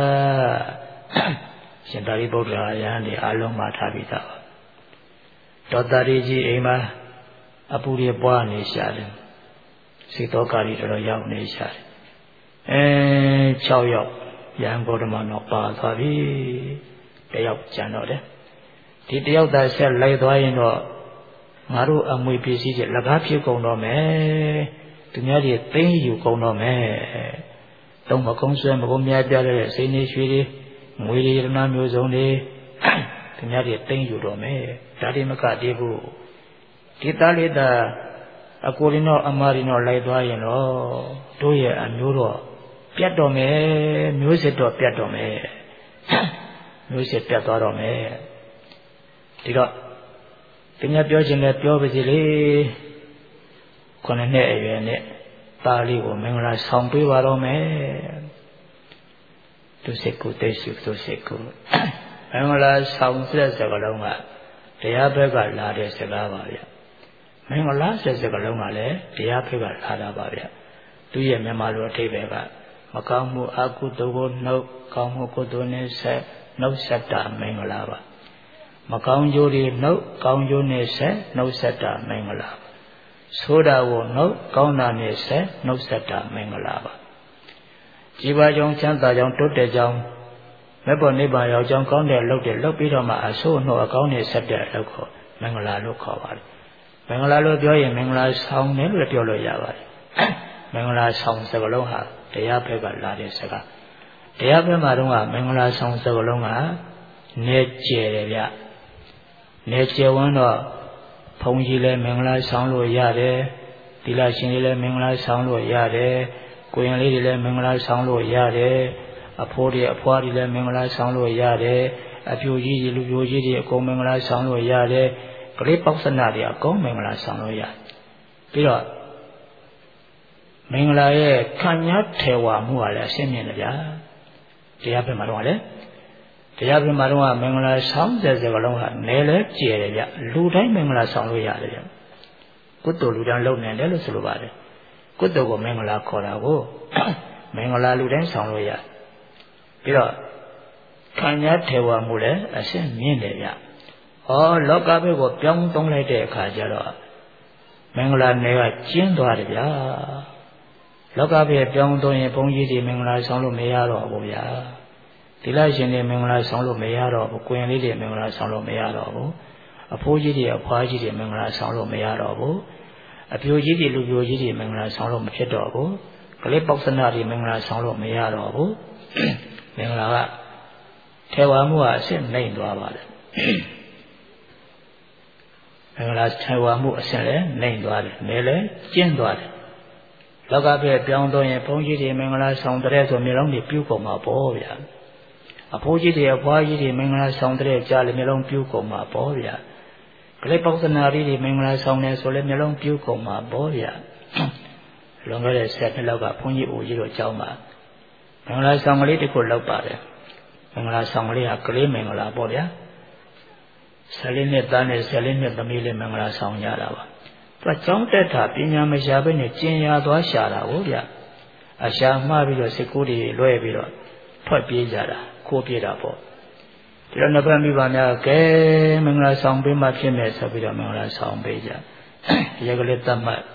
S1: ရှင်သာရိပုတ္တရာယဟန်ဒီအလုံးမှာထားပြီးသားဒေါတာရီကြီးအိမ်မှာအပူတွေပွားနေရှာတယ်စိတ်တော်ကာရီတော်ရောက်နေရှာတယ်6ယောက်ယဟန်ဗုဒ္ဓမတော်ပါသွားပြီတယောက်ကျန်တော့တယ်ဒီတယောက်သာဆက်လိုက်သွားရင်တော့ငါတို့အမွေပစ္စည်းတွေလက်ကားဖြစ်ကုန်တော့မယ်သူများတွေသိမ်းယူကုန်တော့မယ်သုံးမကုန်းဆွဲမကုန်းများပြတဲ့စိတ်နေရွှေတွေငွေတွေရတနာမျိုးစုံတွေသူများတွေသိမ့်ယူတော့မယ်ဒါတွေမကတည်းဘူးဒီသားလေးသာအကိုရင်းတော့အမရင်းတော့လိုက်သွားရင်တော့တို့ရဲ့အမျိုးတော့ပြတ်တော့မယ်မျိုးစစ်တော့ပြတ်တော့မယ်မျိုးစစ်ပြတ်သွားတော့မယ်ဒီတော့သူများပြောခြင်းလည်းပြောပါစီလေ9နှစ်အရွယ်နဲ့သားလေးကိုမင်္ဂလာဆောင်ပေးပါတော့မယ်သူစိတ်ကိုသိရှိသူစိတ်ကိုမင်္ဂလာဆောင်တဲ့စကားလုံးကတရားဘက်ကလာတဲ့စကားပါဗျမင်္ဂလာဆက်စကားလုံးကလည်းတရားဘက်ကလာတာပါဗျသူရဲ့မြန်မာလိုအဓိပ္ပာယ်ကမကောင်းမှုအကုသိုလ်ကိုနှုတ်ကောင်းမှုကုသိုလ်နဲ့ဆက်နှုတ်ဆက်တာမင်္ဂလာပါမကောင်းကျိုးတွေနှုတ်ကောင်းကျိုးနဲ့ဆက်နှုတ်ဆက်တာမင်္ဂလာပါဆိုးတာကိုနှုတ်ကောင်းတာနဲ့ဆက်နှုတ်ဆက်တာမင်္ဂလာပါကြည်ပါကြောင့်ချမ်းသာကြောင့်တိုးတက်ကြောင့်မဲ့ပေါ်နိဗ္ဗာန်ရောက်ကြောင်းကောင်းတဲ့လုပ်ပြီးတော့မှအဆိုးနှုတ်အကောင်းနဲ့ဆက်တဲ့အလုပ်ကိုမင်္ဂလာလို့ခေါ်ပါတယ်မင်္ဂလာလို့ပြောရင်မင်္ဂလာဆောင်တယ်လို့ပြောလို့ရပါတယ်မင်္ဂလာဆောင်စကားလုံးဟာတရားဘက်ကလာတဲ့စကားတရားဘက်မှာတော့မင်္ဂလာဆောင်စကားလုံးကနေကျယ်တယ်ဗျနေကျယ်ဝန်းတော့ဘုန်းကြီးလည်းမင်္ဂလာဆောင်လို့ရတယ်သီလရှင်တွေလည်းမင်္ဂလာဆောင်လို့ရတယ်ကိုရင်လေးတွေလည်းမင်္ဂလာဆောင်လို့ရတယ်အဖိုးတွေအဖွားတွေလည်းမင်္ဂလာဆောင်လို့ရတယ်အပြိုကြီးတွေလူပြိုကြီးတွေအကုန်မင်္ဂလာဆောင်လို့ရတယ်ပရိပောက္ခနာတွေအကုန်မင်္ဂလာဆောင်လို့ရတယ်ပြီးတော့မင်္ဂလာရဲ့ခံရထေဝမှုကလည်းအရှင်းမြင်တယ်ဗျာတရားဘက်မှာတော့လေတရားဘက်မှာတော့မင်္ဂလာဆောင်တဲ့စကားလုံးကနယ်လဲကျယ်တယ်ဗျလူတိုင်းမင်္ဂလာဆောင်လို့ရတယ်ဗျကုသိုလ်လူတိုင်းလုပ်နိုင်တယ်လို့ဆိုလိုပါတယ်ကုသိုလ်ကိုမင်္ဂလာခေါ်တာကိုမင်္ဂလာလူတိုင်းဆောင်လို့ရပြီးတော့ခံရထေဝမှုလည်းအရှင်းမြင်တယ်ဗျလောကဘက်ကိုပြောင်းသုံးလိုက်တဲ့အခါကျတော့မင်္ဂလာနယ်ကကျင်းသွားတယ်ဗျာလောကဘက်ပြောင်းသုံးရင်ဘုန်းကြီးတွေမင်္ဂလာဆောင်လို့မရတော့ဘူးဗျာသီလရှင်တွေမင်္ဂလာဆောင်လို့မရတော့ဘူးကိုရင်လေးတွေမင်္ဂလာဆောင်လို့မရတော့ဘူးအဖိုးကြီးတွေအဖွားကြီးတွေမင်္ဂလာဆောင်လို့မရတော့ဘူးအပြိုကြီးတွေလူပြိုကြီးတွေမင်္ဂလာဆောင်လို့မဖြစ်တော့ဘူးကလေးပေါက္ခနာတွေမင်္ဂလာဆောင်လို့မရတော့ဘူးမင်္ဂလာကထေဝမှုကအစစ်နှိမ့်သွားပါတယ်မင်္ဂလာထေဝမှုအစစ်လည်းနှိမ့်သွားတယ်နယ်လည်းကျင်းသွားတယ်လောကဘက်ပြောင်းတော့ရင်ဘုန်းကြီးတွေမင်္ဂလာဆောင်တဲ့ဆိုမျိုးလုံးတွေပြုကုန်မှာပေါ့ဗျာအဖိုးကြီးတွေအဖွားကြီးတွေမင်္ဂလာဆောင်တဲ့ကြားလည်းမျိုးလုံးပြုကုန်မှာပေါ့ဗျာကလေးပေါက္ခနာတွေမင်္ဂလာဆောင်တယ်ဆိုလည်းမျိုးလုံးပြုကုန်မှာပေါ့ဗျာလွန်ခဲ့တဲ့10နှစ်လောက်ကဘုန်းကြီးအိုကြီးတို့ကျောင်းမှာမင်္ဂလာဆောင်ကလေးတစ်ခုလောက်ပါတယ်မင်္ဂလာဆောင်ကလေးကကလေးမင်္ဂလာပေါ့ဗျာ14နှစ်သားနဲ့14နှစ်သမီးလေးမင်္ဂလာဆောင်ကြတာပါသူကကျောင်းတက်တာပညာမရှာဘဲနဲ့ကျင်ရသွားရှာတာကိုဗျအရှာမှားပြီးတော့စိတ်ကူးတွေလွဲပြီးတော့ထွက်ပြေးကြတာခိုးပြေးတာပေါ့ဒီတော့နှစ်ဖက်မိဘများကဲမင်္ဂလာဆောင်ပေးမှဖြစ်မယ်ဆိုပြီးတော့မင်္ဂလာဆောင်ပေးကြရက်ကလေးတတ်မှတ်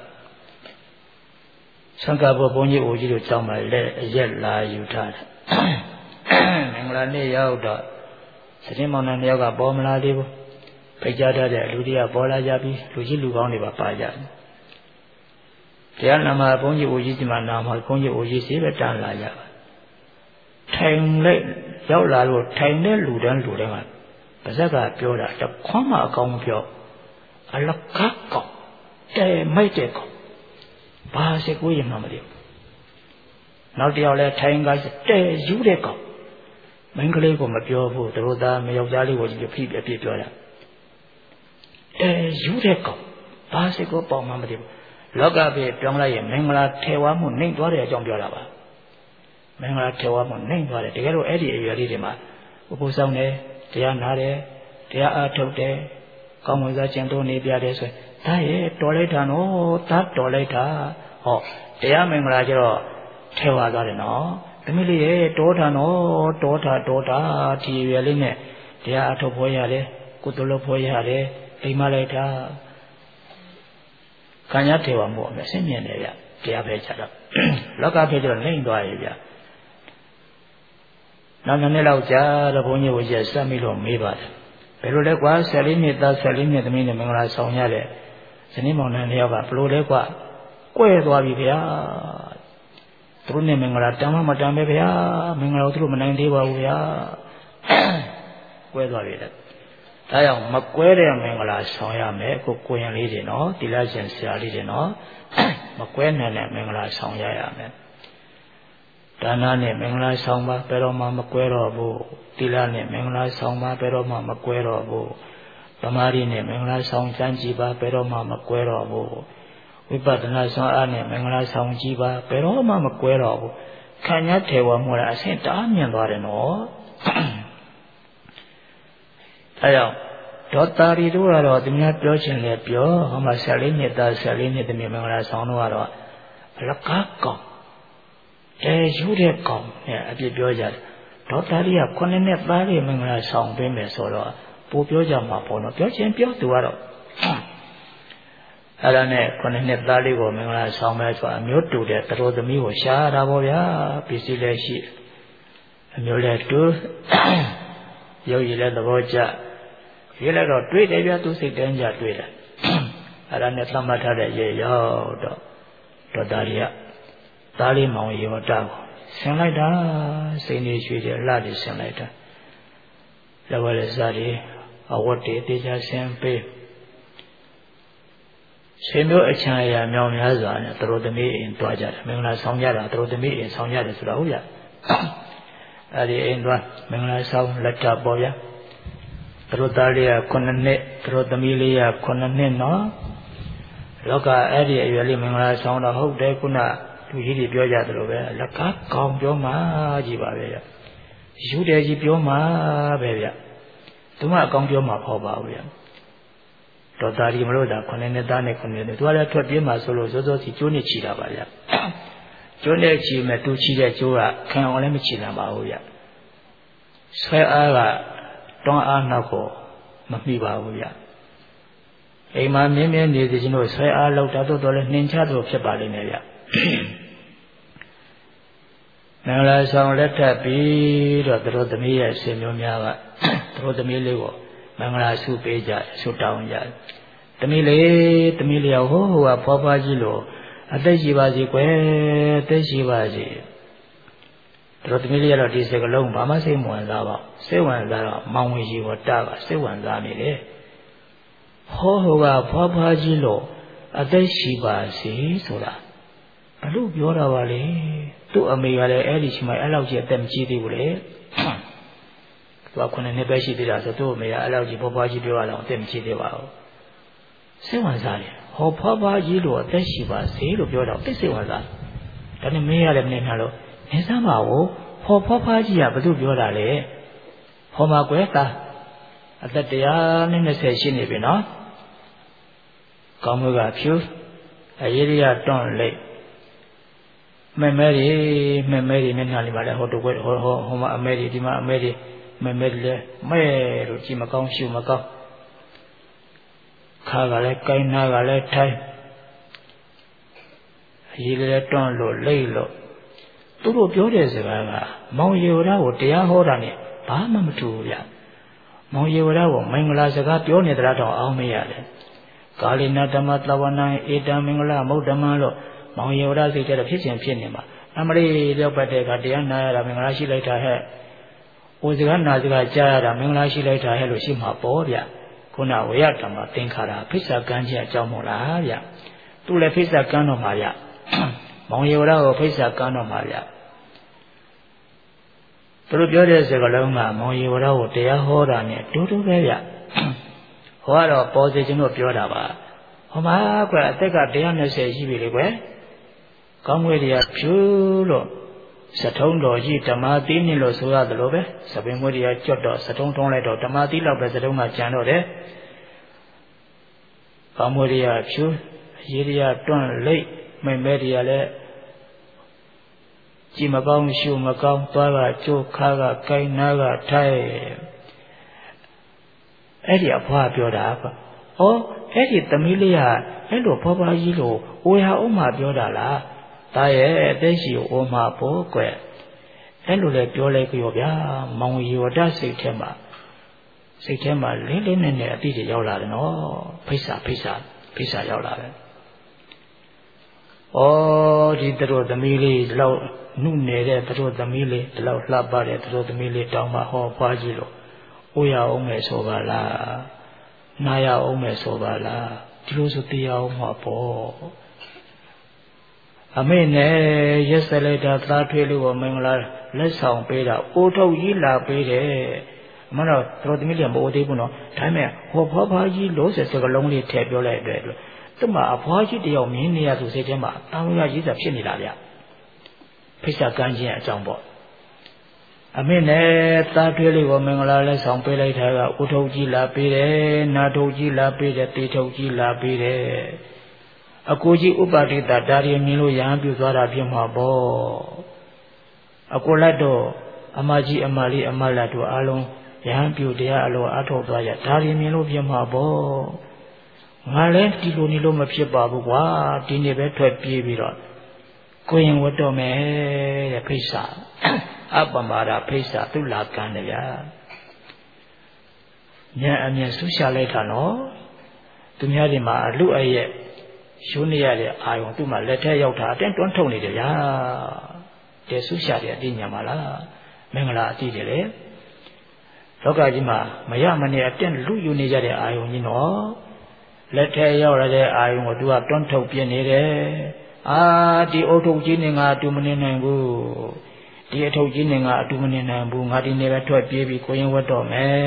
S1: သံဃာဘုန်းကြီးအိုကြီးတို့ကျောင်းမှာလက်အရက်လာယူထားတယ်မင်္ဂလာနေ့ရောက်တော့စတင်မောင်နှံတယောက်ကပေါ်မလာသေးဘူးဖိတ်ကြားတဲ့လူတွေကပေါ်လာကြပြီးလူကြီးလူကောင်းတွေပါကြတယ်တရားနာမှာဘုန်းကြီးအိုကြီးဒီမှာနာမှာဘုန်းကြီးအိုကြီးစီပဲတန်းလာကြပါထိုင်လိုက်ရောက်လာလို့ထိုင်တဲ့လူတန်းကပါဇက်ကပြောတာတခွမ်းမအကောင်းပြောအလကားကောတဲမိုက်တဲ့ကောဘာစိတ်ကိုရမှမသိဘူးနောက်တယောက်လဲထိုင်ကတဲယူတဲ့ကောမင်းကလေးကိုမပြောဘူးသူတို့သားမယောက်ျားလေးကိုဖိပြပြပြောတာတဲယူတဲ့ကောဘာစိတ်ကိုပေါမှမသိဘူးလောကပြေပြောင်းလိုက်ရင်မင်္ဂလာထေဝမှုနှိမ့်သွားတဲ့အကြောင်းပြောတာပါမင်္ဂလာထေဝမှုနှိမ့်သွားတယ်တကယ်လို့အဲ့ဒီအရွယ်လေးတွေမှာဥပုသ်ဆောင်တယ်တရားနာတယ်တရားအားထုတ်တယ်ကောင်းမွန်စွာကျင့်သုံးနေပြတယ်ဆိုရင်ဒါရဲ့တော်လိုက်တာနော်ဒါတော်လိုက်တာဟောတရားမင်္ဂလာကျတော့ထဲဝါသွားတယ်နော်သမီးလေးရဲ့တောတာနော်တောတာဒီရွယ်လေးနဲ့တရားအထုတ်ဖို့ရတယ်ကုသိုလ်လုပ်ဖို့ရတယ်အိမ်မလိုက်တာခံရထေဝါမှုအမြဲဆင်းမြင်တယ်ဗျတရားပဲကြတော့လောကဖေးကျတော့နှိမ့်သွားရဲ့ဗျနောက်နှစ်လောက်ကြာတော့ဘုန်းကြီးဝကြီးစက်မိလို့မေးပါတယ်ဘယ်လိုလဲကွာ14နှစ်သား14နှစ်သမီးနဲ့မင်္ဂလာဆောင်ရတဲ့ဇနီးမောင်နှံတယောက်ကဘယ်လိုလဲကွာကွဲသွားပြီဗျာသူတို့နဲ့မင်္ဂလာတမ်းမတမ်းပဲဗျာမင်္ဂလာကိုသူတို့မနိုင်သေးပါဘူးဗျာကွဲသွားပြီတဲ့ဒါကြောင့်မကွဲတဲ့မင်္ဂလာဆောင်ရမယ်ကိုကိုရင်လေးတွေနော်တိလရှင်ဆရာလေးတွေနော်မကွဲနိုင်တဲ့မင်္ဂလာဆောင်ရရမယ်ဒါနနဲ့မင်္ဂလာဆောင်ပါဘယ်တော့မှမကွဲတော့ဘူးတိလနဲ့မင်္ဂလာဆောင်ပါဘယ်တော့မှမကွဲတော့ဘူးသမာဓိနဲ့မင်္ဂလာဆောင်စမ်းကြည့်ပါဘယ်တော့မှမကွဲတော့ဘူးဝိပဿနာဆောင်အားနဲ့မင်္ဂလာဆောင်ကြည့်ပါဘယ်တော့မှမကွဲတော့ဘူးခံရထေဝမှုလားအဆင့်တအားမြင်သွားတယ်နော်အဲကြောင့်ဒေါတာရီတို့ကတော့သူများပြောချင်လဲပြောဟောမှာ14နှစ်သား14နှစ်သမီးမင်္ဂလာဆောင်တော့ကတော့အလကားကောင်းယူတဲ့ကောင်းနဲ့အပြစ်ပြောကြတယ်ဒေါတာရီက9နှစ်သားလေးမင်္ဂလာဆောင်ပေးမယ်ဆိုတော့ပို့ပြောကြမှာပေါ့နော်ပြောချင်ပြောသူကတော့အဲ့ဒါနဲ့9နှစ်သားလေးကိုမင်္ဂလာဆောင်မယ်ဆိုတာအမျိုးတူတဲ့သတော်သမီးကိုရှားတာပေါ့ဗျာပစ္စည်းလည်းရှိအမျိုးလည်းတူရုပ်ရည်လည်းသဘောကျရည်လည်းတော့တွေ့တယ်ဗျာသူစိတ်တိုင်းကြတွေ့တယ်အဲ့ဒါနဲ့သတ်မှတ်ထားတဲ့ရေရောက်တော့ဒေါတာရီကသားလေးမောင်ရေဝတ္တကိုဆင်လိုက်တာစိတ်နေရွှေတယ်လှတယ်ဆင်လိုက်တာလက်ဝဲလက်စားတွေအဝတ်တွေတေချာဆင်ပေးရှင်မျိုးအချမ်းအရာမြောင်များစွာနဲ့သတော်သမီးအိမ်တွားကြတယ်မင်္ဂလာဆောင်ကြတာသတော်သမီးအိမ်ဆောင်ရတယ်ဆိုတာဟုတ်ဗျအဲ့ဒီအိမ်တွားမင်္ဂလာဆောင်လက်ထပေါ်ဗျသတော်သားလေးက9နှစ်သတော်သမီးလေးက9နှစ်နော်လောကအဲ့ဒီအရွယ်လေးမင်္ဂလာဆောင်တော့ဟုတ်တယ်ခုနလူကြီးတွေပြောကြသလိုပဲလက်ကားကောင်းပြောမှကြီးပါပဲဗျယူတယ်ကြီးပြောမှပဲဗျသူမအကောင်းပြောမှဖော်ပါဘူးဗျဒေါတာရီမလို့တာ9နှစ်သားနဲ့9နှစ်သူကလည်းထွက်ပြေးမှဆိုလို့စောစောစီကျိုးနဲ့ချီတာပါဗျကျိုးနဲ့ချီမဲ့သူချီတဲ့ကျိုးကခံအောင်လည်းမချီနိုင်ပါဘူးဗျဆွဲအားကတွန်းအားနောက်ကိုမမိပါဘူးဗျအိမ်မှာမြင်းမြင်းနေစီချင်းတို့ဆွဲအားလောက်တာတော့လည်းနှင်ချတော့ဖြစ်ပါလိမ့်မယ်ဗျမင်္ဂလာဆောင်လက်ထပ်ပြီးတော့သူတို့သမီးရဲ့ရှင်မျိုးများကသူတို့သမီးလေးကိုမင်္ဂလာဆုပေးကြဆုတောင်းကြသမီးလေးဟိုကဖွားဖွားကြီးလို့အသက်ရှိပါစေကွယ်အသက်ရှိပါစေသူတို့သမီးလေးကတော့ဒီစကလုံးဘာမှစိတ်ဝင်စားပါစိတ်ဝင်စားတော့မောင်ဝင်ကြီးဝတ္တကစိတ်ဝင်စားနေတယ်ဟိုကဖွားဖွားကြီးလို့အသက်ရှိပါစေဆိုတာဘလို့ပြောတာပါလေသူ့အမေကလည်းအဲ့ဒီချိန်မှာအဲ့လောက်ကြီးအသက်မကြီးသေးဘူးလေသူက9နှစ်ပဲရှိသေးတာဆိုသူ့အမေကအဲ့လောက်ကြီးဖွားဖွားကြီးပြောရအောင်အသက်မကြီးသေးပါဘူးစိတ်ဝင်စားတယ်ဟောဖွားဖွားကြီးလို့အသက်ရှိပါစေလို့ပြောတော့သိစိတ်ဝင်စားဒါနဲ့မင်းရတယ်မင်းများလို့နေစမ်းပါဦးဟောဖွားဖွားကြီးကဘသူပြောတာလဲဟောမှာကွယ်သားအသက်120ရှိနေပြီနော်ကောင်းမွေးကဖြူအရေးရတွန့်လိတ်မဲမဲတွေမျက်နှာလေးပါလေဟိုတော့ဟိုမှာအမဲတွေဒီမှာအမဲတွေမဲလေမဲလို့ကြည့်မကောင်းရှုမကောင်းခါကလည်းကိုင်းနာကလည်းထိုင်းအရေးလည်းတွန့်လို့လိတ်လို့သူတို့ပြောတဲ့စကားကမောင်ယေဝရကိုတရားဟောတာနဲ့ဘာမှမထူဘူးဗျမောင်ယေဝရကိုမင်္ဂလာစကားပြောနေတာတော့အောင်မရတယ်ကာလိနာဓမ္မသဝနံဧတံမင်္ဂလာမௌဓမ္မလို့မောင်ယေဝရစိတ်ကြတော့ဖြစ်ခြင်းဖြစ်နေမှာအမလေးလျောက်ပတ်တဲ့ကတရားနာရတာမင်္ဂလာရှိလိုက်တာဟဲ့ဟိုစကားနာစကားကြားရတာမင်္ဂလာရှိလိုက်တာဟဲ့လို့ရှိမှာပေါ့ဗျခုနဝေယဓမ္မသင်္ခါရဖိစ္ဆာကံခြင်းအကြောင်းမို့လားဗျသူလည်းဖိစ္ဆာကံတော့မှာဗျမောင်ယေဝရကိုဖိစ္ဆာကံတော့မှာဗျသူတို့ပြောတဲ့စကားလုံးကမောင်ယေဝရကိုတရားဟောတာနဲ့တူတူပဲဗျဟောကတော့ပေါ်စေခြင်းတို့ပြောတာပါဟောမှာကွအသက်က120ရှိပြီလေကွကောင်းမွေးတွေကဖြူလို့စထုံးတော်ကြီးဓမ္မသီးနေလို့ဆိုရတယ်လို့ပဲစပင်မွေးတွေကကြွတ်တော့စထုံးထုံးလိုက်တော့ဓမ္မသီးလောက်ပဲစထုံးကကြံတော့တယ်ကောင်းမွေးတွေကဖြူအရေးတွေကတွန့်လိတ်မိမဲတွေကလည်းကြည်မကောင်းရှုမကောင်းသွားကကျိုးခါကကိုင်းနာကထိုက်အဲ့ဒီအဖွားပြောတာကွဩအဲ့ဒီသမီးလေးကအဲ့လိုဖွားဖွားကြီးလို့ဝေဟာဥမပြောတာလားဒါရဲ့အသက်ရှိအိုမဖို့ကွအဲ့လိုလေပြောလိုက်ကြောဗျာမောင်ရီဝတ္တစိတ်ထဲမှာလေးလေးနဲ့အတိတွေရောက်လာတယ်နော်ဖိစ္ဆာရောက်လာတယ်ဩဒီတို့သမီးလေးဒီလောက်နှုတ်နေတဲ့တို့သမီးလေးဒီလောက်လှပတဲ့တို့သမီးလေးတောင်းမှဟောဖွားကြည့်လို့အိုးရအောင်မယ်ဆိုပါလားနားရအောင်မယ်ဆိုပါလားဒီလိုဆိုတရားအောင်မှာပေါ့အမေနဲ့ရက်စလိုက်တာသားထွေးလို့မင်္ဂလာလက်ဆောင်ပေးတာအိုးထုတ်ကြီးလာပေးတယ်အမှန်တော့တို့သမီးလေးမအိုးသေးဘူးနော်ဒါပေမဲ့ဟောဖွားဖွားကြီးလို့စကလုံးလေးထည့်ပြောလိုက်တယ်လို့သူ့မှာအဖွားကြီးတယောက်မြင်နေရသူစိတ်ထဲမှာတောင်းရရေးစားဖြစ်နေတာဗျဖိတ်စာကမ်းခြင်းအကြောင်းပေါ့အမေနဲ့သားထွေးလေးကိုမင်္ဂလာလက်ဆောင်ပေးလိုက်တာကဥထုပ်ကြီးလာပေးတယ်နာထုတ်ကြီးလာပေးတယ်တေထုတ်ကြီးလာပေးတယ်အကိုကြီးဥပါတိတာဒါရီမြင်လို့ရဟန်းပြုသွားတာဖြစ်မှာပေါ့အကိုလက်တော့အမကြီးအမလေးအမလက်တို့အားလုံးရဟန်းပြုတရားအလိုအထောက်သွားရဒါရီမြင်လို့ဖြစ်မှာပေါ့ငါလည်းဒီလိုနေလို့မဖြစ်ပါဘူးကွာဒီနေ့ပဲထွက်ပြေးပြီးတော့ကိုရင်ဝတ်တော်မယ်တဲ့ဖိတ်စာအပမာဒဖိတ်စာသူလာကမ်းတယ်ဗျာဉာဏ်အမြင်ဆူရှာလိုက်တာနော်သူများတွေမှာအလူအရဲ့ရိုးနေရတဲ့အာယုံသူ့မှာလက်ထက်ရောက်တာအတင်းတွန်းထုတ်နေတယ်ဗျာတဲဆူရှာတဲ့အတိညာမလားမင်္ဂလာအတိတယ်လေလောကကြီးမှာမရမနေအတင်းလူယူနေကြတဲ့အာယုံကြီးနော်လက်ထက်ရောက်ရတဲ့အာယုံကိုသူကတွန်းထုတ်ပြနေတယ်ဒီအုတ်ထုတ်ကြီးနဲ့ငါအတူမနေနိုင်ဘူးဒီအထုတ်ကြီးနဲ့ငါအတူမနေနိုင်ဘူးငါဒီနေ့ပဲထွက်ပြေးပြီးကိုရင်ဝတ်တော့မယ်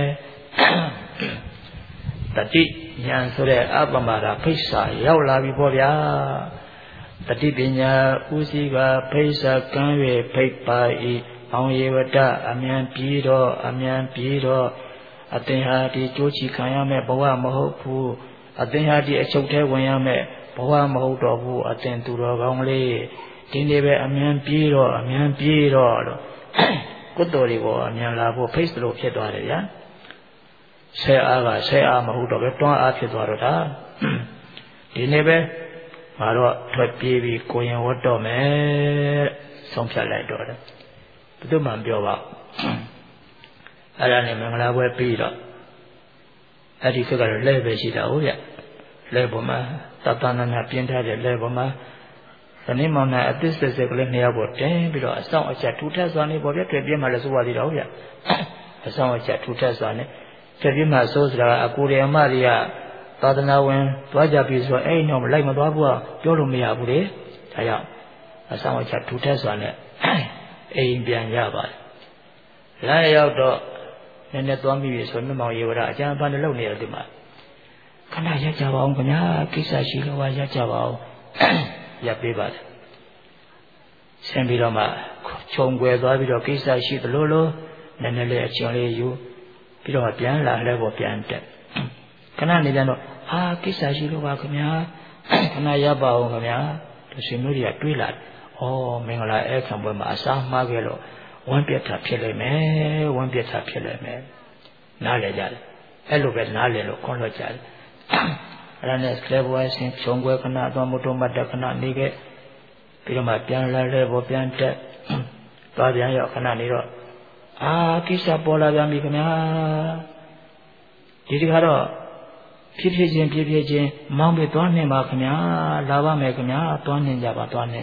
S1: တတိဉာဏ်ဆိုတဲ့အပမရာဖိတ်စာရောက်လာပြီပေါ့ဗျာတတိပညာဥစည်းကဖိတ်စာကမ်း၍ဖိတ်ပါ၏အောင်ယေဝတအမြန်ပြေတော့အသင်ဟာဒီကြိုးချီခံရမယ်ဘဝမဟုတ်ဘူးအသင်ဟာဒီအချုပ်ထဲဝင်ရမယ်ဘဝမဟုတ်တော့ဘူးအသင်သူတော်ကောင်းလေးဒီနေ့ပဲအမြန်ပြေးတော့လို့ကုသိုလ်တွေကိုအမြန်လာဖို့ဖိတ်လို့ဖြစ်သွားတယ်ဗျာဆဲအားကဆဲအားမဟုတ်တော့ပဲတွန်းအားဖြစ်သွားတော့တာဒီနေ့ပဲငါတော့ထွက်ပြေးပြီးကိုရင်ဝတ်တော့မယ်ဆုံးဖြတ်လိုက်တော့တယ်ဘယ်သူမှမပြောပါအဲ့ဒါနဲ့မင်္ဂလာပွဲပြီးတော့အဲ့ဒီကတော့လဲပဲရှိတာဟုတ်ဗျလဲပေါ်မှာတသနာနာပြင်းထားတဲ့လဲပေါ်မှာတနေ့မှနဲ့အသစ်စစ်ကလေးနှစ်ယောက်ကိုတင်းပြီးတော့အဆောင်အချက်ထူထပ်စွာနေပေါ်ပြတွေ့ပြင်းမှလည်းဆိုပါသေးတော့ဗျအဆောင်အချက်ထူထပ်စွာနေတွေ့ပြင်းမှဆိုစရာအကူရမတွေကသာသနာဝင်သွားကြပြီဆိုတော့အဲ့တော့လိုက်မသွားဘူးကပြောလို့မရဘူးလေဒါကြောင့်အဆောင်အချက်ထူထပ်စွာနဲ့အိမ်ပြန်ရပါတယ်လမ်းရောက်တော့နည်းနည်းသွားမိပြီဆိုမြမောင်ရေဝရအကျမ်းပန်းလုပ်နေတယ်ဒီမှာခဏရကြပါအောင်ခင်ဗျာကိစ္စရှိလို့ရကြပါအောင်ရပ်ပေးပါတယ်ဆင်းပြီးတော့မှခြုံွယ်သွားပြီးတော့ကိစ္စရှိသလိုလိုနည်းနည်းလေးအချွန်လေးယူပြီးတော့ပြန်လာလဲပေါ်ပြန်တက်ခဏနေပြန်တော့ကိစ္စရှိလို့ပါခင်ဗျာခဏရပ်ပါအောင်ခင်ဗျာဒီဆွေမျိုးတွေကတွေးလာမင်္ဂလာအဲ့ခံပွဲမှာအစားမှားခဲ့လို့ဝမ်းပြတ်တာဖြစ်လိမ့်မယ်နားလည်ကြတယ်အဲ့လိုပဲနားလည်လို့ခွန်လွှတ်ကြတယ်အဲ့ဒါနဲ့လဲပွဲဆင်းခြုံွယ်ခဏသွားမတော်မတက်ခဏနေခဲ့ပြီးတော့မှပြန်လာလဲပေါ်ပြန်တက်သွားပြန်ရောက်ခဏနေတော့ကိစ္စပေါ်လာပြန်ပြီခင်ဗျာဒီတခါတော့ဖြည်းဖြည်းချင်းမောင်းပြီးသွားနေပါခင်ဗျာလာပါမယ်ခင်ဗျာသွားနေကြပါရှင်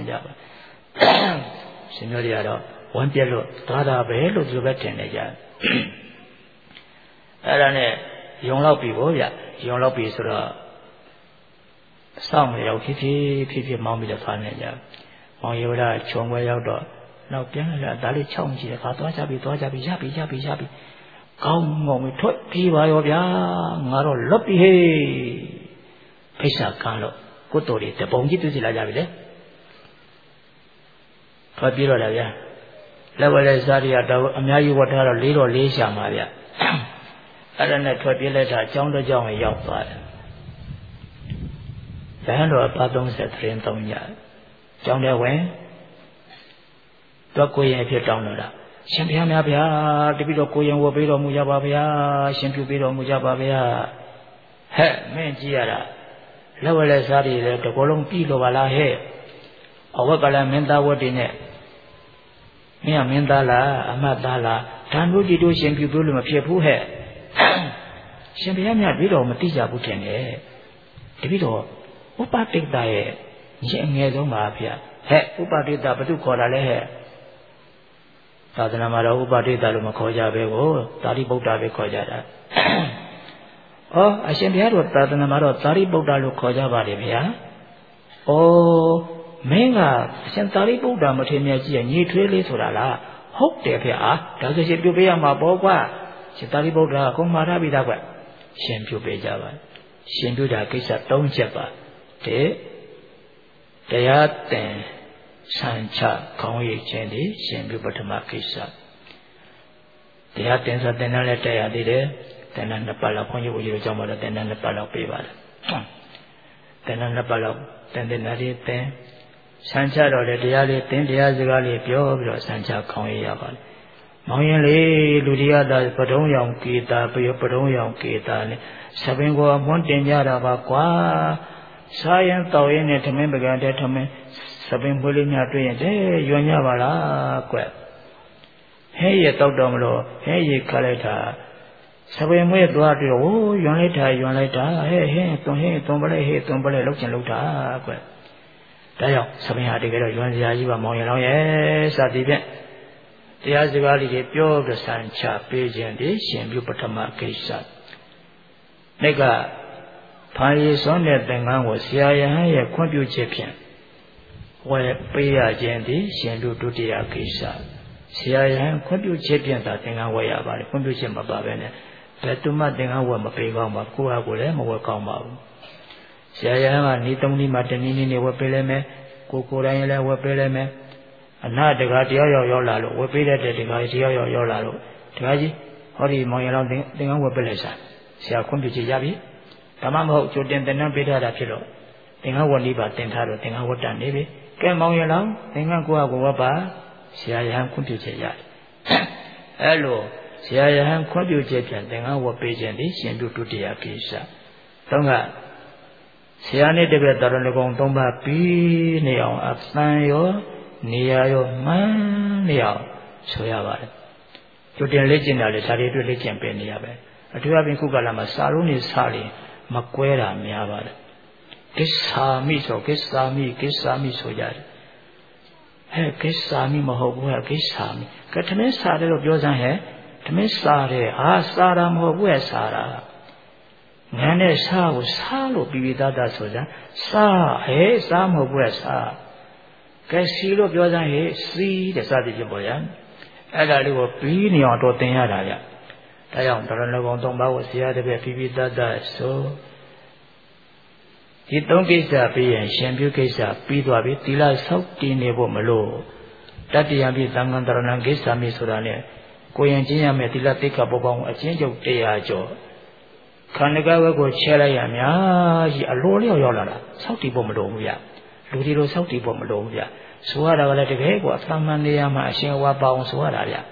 S1: မျိုးတွေကတော့ဝမ်းပြက်လို့သွားတာပဲလို့ဒီလိုပဲထင်နေကြအဲ့ဒါနဲ့ယုံလောက်ပြီဗောဗျယုံလောက်ပြီဆိုတော့စောင့်နေရောက်ဖြည်းဖြည်းမောင်းပြီးတော့သွားနေကြမောင်ယောဓခြုံွယ်ရောက်တော့နောက်ပြန်လာဒါလေးချောင်းကြည့်တယ်ခါသွားကြပြီရပြီကောင်းငုံပြီးထွက်ပြေးပါရောဗျာငါတော့လွတ်ပြီဟေးဖိတ်စာကမ်းလို့ကိုတော်တွေတပုံကြီးတွေ့စီလာကြပြီလေထွက်ပြေးတော့လာဗျာလက်ဝဲလက်စားတွေကတော့အများကြီးဝတ်ထားတော့လေးတော့လေးရှာမှာဗျအဲ့ဒါနဲ့ထွက်ပြေးလိုက်တာအကြောင်းတစ်ကြောင်းရောက်သွားတယ်ရဟန်းတော်ပါ30သတင်း3ညကျောင်းထဲဝင်တော့ကိုရင်ဖြစ်တောင်းလို့လားရှင်ဘုရားများဗျာတပိတော့ကိုရင်ဝတ်ပေးတော်မူကြပါဗျာရှင်ပြုပေးတော်မူကြပါဗျာဟဲ့မင်းကြည့်ရတာလက်ဝဲလက်စားတွေလည်းတကောလုံးပြီးလို့ပါလားဟဲ့အဝတ်ကလည်းမင်းသားဝတ်တွေနဲ့မင်းကမင်းသားလားအမတ်သားလားဓာန်တို့ကြည့်တို့ရှင်ပြုလို့မဖြစ်ဘူးဟဲ့ရှင်ဘုရားများပြီးတော့မသိကြဘူးထင်တယ်တပိတော့ဥပတိတ်တာရဲ့ညငယ်ဆုံးပါဗျာဟဲ့ဥပါတိတဘုသူခေါ်တာလဲဟဲ့သာသနာမှာတော့ဥပါတိတလို့မခေါ်ကြပဲကိုသာရိပုတ္တပဲခေါ်ကြတာဩအရှင်ဘုရားတို့သာသနာမှာတော့သာရိပုတ္တလို့ခေါ်ကြပါတယ်ဗျာဩမင်းကအရှင်သာရိပုတ္တမထေရမြတ်ကြီးရဲ့ညီထွေးလေးဆိုတာလားဟုတ်တယ်ဗျာဒါဆိုရှင်ပြုတ်ပေးရမှာပေါ့ကွာရှင်သာရိပုတ္တကကိုမှားထားပြီးသားကွရှင်ပြုတ်ပေးကြပါရှင်ပြုတ်တာကိစ္စ၃ချက်ပါတရားသင်ဆံချခေါင်းရည်ခြင်းဒီရှင်ပြုပထမကိစ္စတရားသင်ဆိုသင်တန်းလည်းတက်ရသေးတယ်သင်တန်း2ပတ်လောက်ခွန်ကြီးကိုကြောင်းမှာတော့သင်တန်း2ပတ်လောက်ပေးပါတယ်သင်တန်း2ပတ်လောက်သင်တဲ့နာရီသင်ဆံချတော့လေတရားလေးသင်တရားစကားလေးပြောပြီးတော့ဆံချခေါင်းရည်ရပါတယ်မောင်ရင်လေးလူတရားသာပထုံးရောင်ကေတာပြီးပထုံးရောင်ကေတာနဲ့သပင်ကိုမွန်းတင်ကြတာပါကွာစားရင်တောက်ရင်နဲ့ထမင်းပကံတဲ့ထမင်းသပင်ဖွေးလေးများတွေ့ရင်တဲ့ရွံ့ညပါလားကွဟဲ့ရတောက်တော့မလို့ဟဲ့ရခလိုက်တာသပင်မွေးသွားတွေ့ဟိုရွံ့လိုက်တာဟဲ့သွန်ပလဲလောက်ချင်လောက်တာကွဒါကြောင့်သပင်ဟာတကယ်တော့ရွံ့စရာကြီးပါမောင်ရလောင်းရဲ့စသည်ဖြင့်တရားစကားလေးတွေပြောပြီးဆံချပေးခြင်းဒီရှင်ပြုပထမကိစ္စနေ့ကဖာရီစွမ်းတဲ့သင်္ကန်းကိုဆရာယဟန်ရဲ့ခွင့်ပြုချက်ဖြင့်ဝယ်ပေးရခြင်းဒီရှင်တို့ဒုတိယကိစ္စဆရာယဟန်ခွင့်ပြုချက်ဖြင့်သာသင်္ကန်းဝယ်ရပါတယ်ခွင့်ပြုချက်မပါဘဲနဲ့ဘယ်သူမှသင်္ကန်းဝယ်မပေးကောင်းပါကိုယ့်ဟာကိုယ်လည်းမဝယ်ကောင်းပါဘူးဆရာယဟန်ကဤသုံးနည်းမှာတနည်းနည်းနဲ့ဝယ်ပေးလိုက်မယ်ကိုယ်တိုင်လည်းဝယ်ပေးလိုက်မယ်အနာတကာတရားရောက်လာလို့ဝယ်ပေးတဲ့တရားရောက်လာလို့တရားကြီးဟောဒီမောင်ရလောင်းသင်္ကန်းဝယ်ပေးလိုက်စားဆရာခွင့်ပြုချက်ရပြီဒါမှမဟုတ်ကြိုတင်သင်တန်းပေးထားတာဖြစ်လို့သင်္ကန်းဝတ်နေပါတင်ထားတော့သင်္ကန်းဝတ်တတ်နေပြီကဲမောင်ရလောင်းသင်္ကန်းကိုယ့်ဟာကိုယ်ဝတ်ပါဆရာယဟန်ခွင့်ပြုချက်ရတယ်အဲ့လိုဆရာယဟန်ခွင့်ပြုချက်ဖြင့်သင်္ကန်းဝတ်ပေးခြင်းဒီရှင်ပြုဒုတိယကိစ္စတော့ကဆရာနဲ့တပည့်တော်လည်းကုန်၃ပါးပြီးနေအောင်အသံရောနေရာရောမှန်းနေအောင်ဆိုရပါတယ်ကြိုတင်လေ့ကျင့်တာလေဒါတွေအတွက်လေ့ကျင့်ပေးနေရပဲအထူးအပြင်ခုကလာမှာစာလုံးနေစာရင်မကွဲတာများပါတယ်ကိစ္ဆာမိဆိုကိစ္ဆာမိဆိုကြတယ်ဟဲ့ကိစ္ဆာမိမဟုတ်ဘူးဟဲ့ကိစ္ဆာမိကထမင်းစာတယ်လို့ပြောစမ်းဟဲ့ထမင်းစာတယ်စာတာမဟုတ်ဘူးဟဲ့စာတာငန်းနဲ့စာကိုစာလို့ပြီးပြီးသားဆိုစမ်းစာဟဲ့စာမဟုတ်ဘူးဟဲ့စာကဲစီလို့ပြောစမ်းဟဲ့စီတဲ့စသည်ဖြင့်ပေါ်ရအဲ့ဒါလေးကိုပြီးနေအောင်တော့သင်ရတာကြဒါကြောင့်တော်တော်ကောင်၃ပါးကိုဆရာတပည့်ပြီးပြီးသားဆိုဒီ၃ကိစ္စပြီးရင်ရှင်ပြုကိစ္စပြီးသွားပြီသီလဆောက်တည်နေဖို့မလို့တတ္တယံပိသံဃံတရဏံကိစ္စမိဆိုတာနဲ့ကိုရင်ချင်းရမယ်သီလသိက္ခာပုပ္ပေါင်းအချင်းချုပ်100ကျော်ခန္ဓာကဝက်ကိုချဲလိုက်ရများကြီးအလိုလျောက်ရောက်လာတာဆောက်တည်ဖို့မလိုဘူးဗျလူဒီလိုဆောက်တည်ဖို့မလိုဘူးဗျဆိုရတာကလည်းတကယ်ကိုအသမန်နေရမှာအရှင်ဝါပါအောင်ဆိုရတာဗျ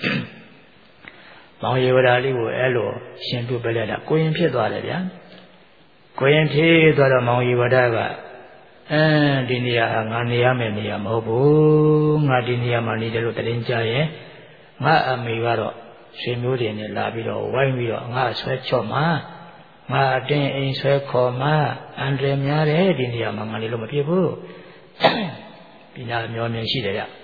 S1: မောင်ရေဝဒလေးကိုအဲ့လိုရှင်ပြုပေးလိုက်တာကိုရင်ဖြစ်သွားတယ်ဗျာကိုရင်ဖြစ်သွားတော့မောင်ရေဝဒကဒီနေရာငါနေရမယ်နေရာမဟုတ်ဘူးငါဒီနေရာမှာနေတယ်လို့တရင်ကြရဲ့ငါအမေကတော့ဆွေမျိုးတွေနဲ့လာပြီးတော့ဝိုင်းပြီးတော့ငါဆွဲချော့မှာငါအတင်းအိမ်ဆွဲခေါ်မှာအန္တရာယ်များတယ်ဒီနေရာမှာငါနေလို့မဖြစ်ဘူးဒီနာမျောမြင်ရှိတယ်ဗျဒါ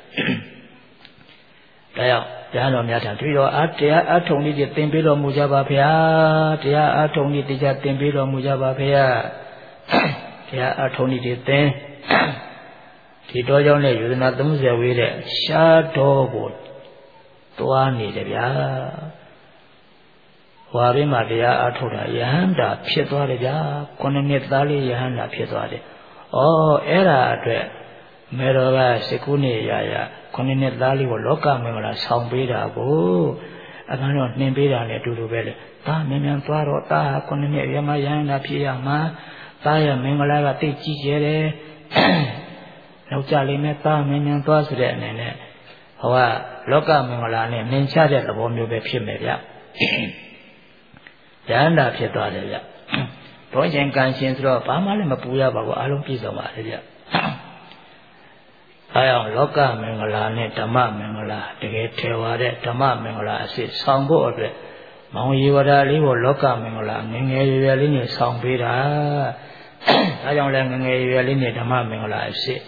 S1: ကြောင့်တရားတော်များထံတွေ့တော်တရားအထုံလေးတွေသင်ပေးတော်မူကြပါဗျာတရားအထုံလေးတရားသင်ပေးတော်မူကြပါဗျာတရားအထုံလေးတွေသင်ဒီတော်ကြောင့်လည်းယူဇနာ30ဝေးတဲ့ရှားတော်ကိုသွားနေတယ်ဗျာဟွာပြီးမှတရားအထုတာယဟန္တာဖြစ်သွားတယ်ဗျာ9နှစ်သားလေးယဟန္တာဖြစ်သွားတယ်ဩအဲ့ဒါအတွက်မေတော်က19နှစ်ရာ9နှစ်သားလေးကိုလောကမင်္ဂလာဆောင်ပေးတာကိုအခါတော့နှင်ပေးတာနဲ့အတူတူပဲလေဒါမြန်မြန်သွားတော့ဒါ9နှစ်ရမယဟန္တာဖြစ်ရမှာဒါရမင်္ဂလာကတိတ်ကြီးကျယ်တယ်နောက်ကြလိမ့်မယ်ဒါမြန်မြန်သွားဆိုတဲ့အနေနဲ့ဟောကလောကမင်္ဂလာနဲ့မြင်ချတဲ့သဘောမျိုးပဲဖြစ်မယ်ဗျယဟန္တာဖြစ်သွားတယ်ဗျဘောရှင်ကံရှင်ဆိုတော့ဘာမှလည်းမပူရပါဘူးအားလုံးပြည့်စုံပါတယ်ဗျအဲအောင်လောကမင်္ဂလာနဲ့ဓမ္မမင်္ဂလာတကယ်ထေဝါတဲ့ဓမ္မမင်္ဂလာအစစ်ဆောင်ဖို့အတွက်မောင်ရေဝဒလေးကိုလောကမင်္ဂလာငယ်ငယ်ရွယ်ရွယ်လေးနဲ့ဆောင်ပေးတာဒါကြောင့်လည်းငငယ်ရွယ်လေးနဲ့ဓမ္မမင်္ဂလာအဖြစ်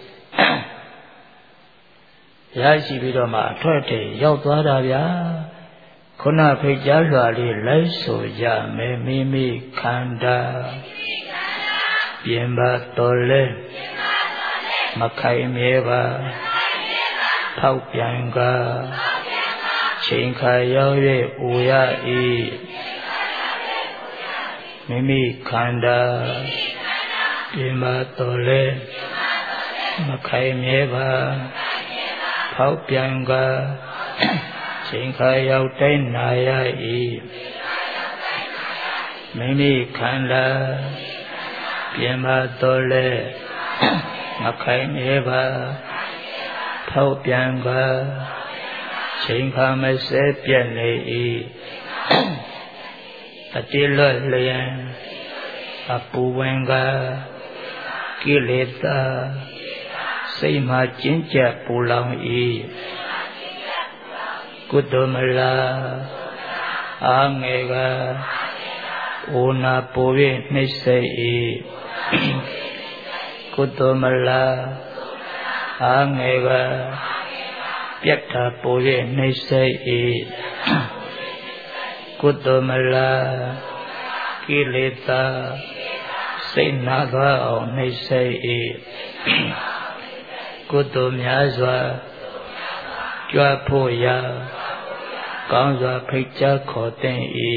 S1: ရရှိပြီးတော့မှအထွက်တည်းရောက်သွားတာဗျာခုနဖိတ်ကြားလွှာလေးလိုက်ဆိုကြမယ်မိမိခန္ဓာပြင်ပါတော်လဲမခိုင်မြဲပါဖောက်ပြန်ကချိန်ခါရောက်၍အိုရ၏မိမိခန္ဓာပြင်ပါတော်လဲမခိုင်မြဲပါဖောက်ပြန်ကချိန်ခါရောက်တိုင်းနာရ၏မိမိခန္ဓာပြင်ပါတော်လဲမခိုင်မြဲပါဖောက်ပြန်ကချိန်ခါမစဲပြတ်နေ၏တတိလွတ်လျင်အပူဝင်ကကိလေသာစိတ်မှကျဉ်းကျပ်ပူလောင်၏ကုတ္တမလာအာငယ်ကအိုနာပူ၍နှိမ့်ဆက်၏ကုတ္တမလာအာငယ်ကပြတ်တာပူ၍နှိမ့်ဆက်၏ကုတ္တမလာကိလေသာစိတ်နာသွားအောင်နှိမ့်ဆက်၏ကုသိုလ်များစွာကြွဖို့ရာကောင်းစွာဖိတ်ကြားခေါ်တဲ့၏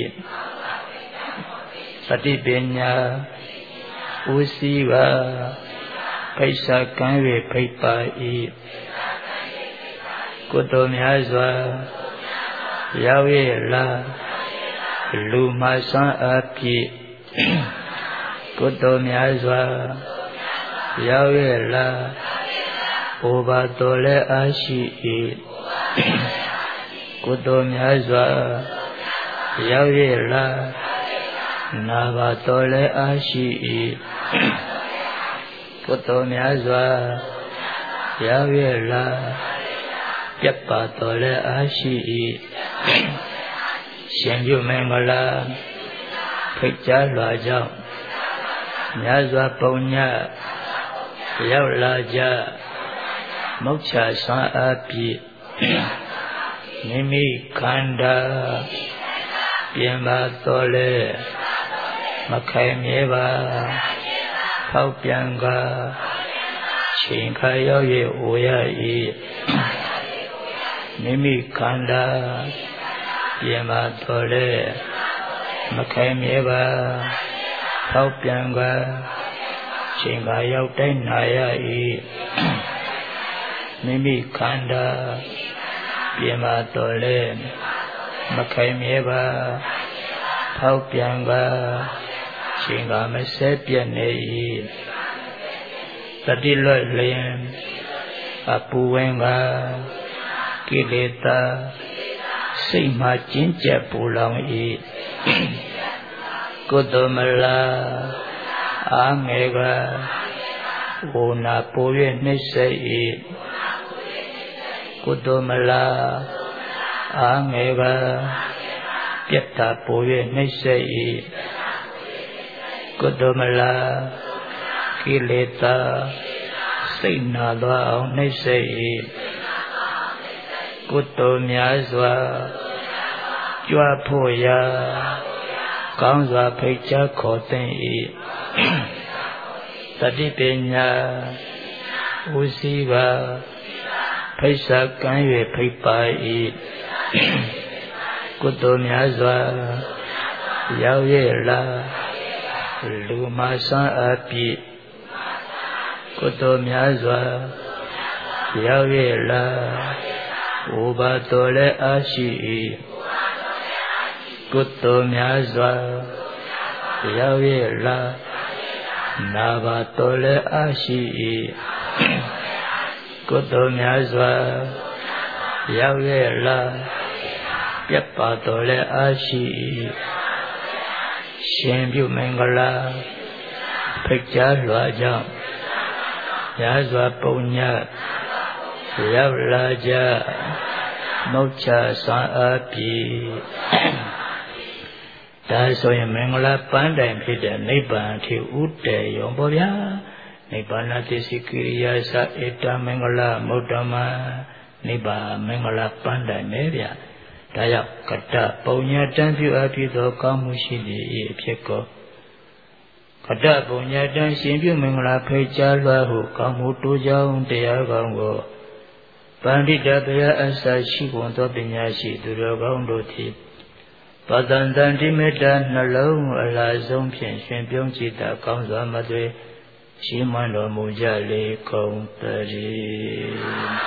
S1: သတိပညာဦးစီးပါဖိတ်စာကမ်း၍ဖိတ်ပါ၏ကုသိုလ်များစွာရောက်ရလာလူမှဆွမ်းအားဖြင့်ကုသိုလ်များစွာရောက်ရလာဩဘာတော်လည်းအားရှိ၏ကုသိုလ်များစွာရောက်ရလာနာဘာတော်လည်းအားရှိ၏ကုသိုလ်များစွာရောက်ရလာပြတ်ပါတော်လည်းအားရှိ၏ရှင်ပြုမင်္ဂလာဖိတ်ကြားလွှာကြောင့်များစွာပုံညရောက်လာကြမုတ်ချဆွမ်းအားဖြင့်မိမိခန္ဓာပြင်ပါတော်လဲမခိုင်မြဲပါဖောက်ပြန်ကချိန်ခါရောက်၍အိုရ၏မိမိခန္ဓာပြင်ပါတော်လဲမခိုင်မြဲပါဖောက်ပြန်ကချိန်ခါရောက်တိုင်းနာရ၏မိမိခန္ဓာပြင်ပါတော်လဲမခိုင်မြဲပါဖောက်ပြန်ကချိန်ကမစဲပြတ်နေ၏တတိလွတ်လျင်အပူဝင်ကကိလေသာစိတ်မှကျဉ်းကျပ်ပူလောင်၏ကုတ္တမလာအာငယ်ကဝုနာပူ၍နှိမ့်ဆက်၏ကုတ္တမလာအာငယ်ကပြတ်တာပူ၍နှိမ့်ဆက်၏ကုတ္တမလာကိလေသာစိတ်နာသွားအောင်နှိမ့်ဆက်၏ကုသိုလ်များစွာကြွဖို့ရာကောင်းစွာဖိတ်ကြားခေါ်တဲ့၏တတိပညာဦးစီးပါဖိတ်စာကမ်း၍ဖိတ်ပါ၏ကုသိုလ်များစွာရောက်ရလာလူမှဆွမ်းအားဖြင့်ကုသိုလ်များစွာရောက်ရလာဩဘာတော်လည်းအားရှိ၏ကုသိုလ်များစွာရောက်ရလာနာဘာတော်လည်းအားရှိ၏ကုသိုလ်များစွာရောက်ရလာပြတ်ပါတော်လည်းအားရှိ၏ရှင်ပြုမင်္ဂလာဖိတ်ကြားလွှာကြောင့်ရာစွာပုံညရောက်လာကြမုတ်ချဆွမ်းအားဖြင့်ဒါဆိုရင်မင်္ဂလာပန်းတိုင်ဖြစ်တဲ့နိဗ္ဗာန်ထိဥတည်ရုံပေါ့ဗျာနိဗ္ဗာန်တစ္ဆိကိရိယာသဧတမင်္ဂလာမုဒ္ဓမနိဗ္ဗာန်မင်္ဂလာပန်းတိုင်ပဲဗျာဒါကြောင့်ကတ္တပုံညာတံပြုအပ်ပြီးသောကောင်းမှုရှိသည့်အဖြစ်ကိုကတ္တပုံညာတံရှင်ပြုမင်္ဂလာဖိတ်ကြားလွှားဟုကောင်းမှုတိုးကြောင်းတရားကောင်းကိုပန္တိတဘယအစရှိကုန်သောပညာရှိသူတော်ကောင်းတို့သည်ပတန်တန်တိမေတ္တာနှလုံးအလားဆုံးဖြင့်ရှင်ပြုံးကြည်တာကောင်းစွာမသွေရှိမှန်တော်မူကြလေကုန်တည်း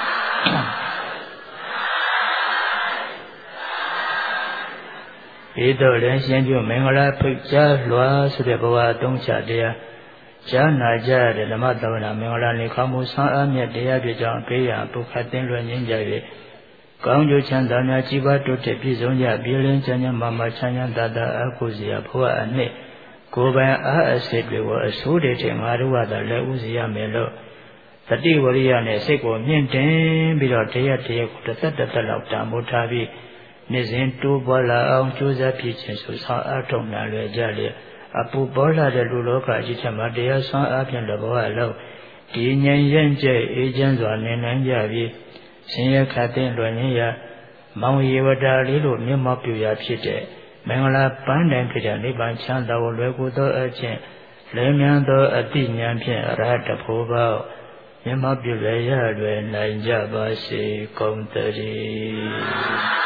S1: ဤသို့လည်းရှင်ပြုမင်္ဂလာဖိတ်ကြားလွှာဆိုတဲ့ဘဝအသုံးချတရားကြားနာကြတဲ့ဓမ္မသဝနာမင်္ဂလာနေခေါမှုဆန်းအားမြတ်တရားတွေကြောင့်ပေးရပုခတ်သိလွယ်ငြိမ်းကြ၍ကောင်းကျိုးချမ်းသာများကြီးပွားတိုးတက်ပြည့်စုံကြပြည်လင်းချမ်းသာမာချမ်းသာသာအကုစရာဘဝအနှစ်ကိုယ်ပိုင်အားအစစ်တွေကိုအဆိုးတွေထင်ငါတို့ကသာလည်းဥစီရမယ်လို့တတိဝရိယနဲ့စိတ်ကိုမြင့်တင်ပြီးတော့တရားကိုတစ်သက်လောက်တန်ဖိုးထားပြီးနေ့စဉ်တိုးပွားလာအောင်ကြိုးစားဖြစ်ခြင်းဆိုဆောင်အားထုတ်နာလွယ်ကြလေအပူပေါ်လာတဲ့လူလောကကြီးထက်မှတရားဆောင်အားဖြင့်တဘောအလုံးဒီဉာဏ်ရင်ကျဲအေးချမ်းစွာနေနိုင်ကြပြီးရှင်ရခတ်တဲ့လွယ်ရင်းရမောင်ယေဝတာလေးလိုမျက်မှောက်ပြရာဖြစ်တဲ့မင်္ဂလာပန်းတိုင်ဖြစ်တဲ့နိဗ္ဗာန်ချမ်းသာကိုလွယ်ကူသောအခြင်းလင်းမြန်သောအတိဉာဏ်ဖြင့်အရဟတဖို့ပေါမျက်မှောက်ပြရလွယ်နိုင်ကြပါစေကုန်သတည်း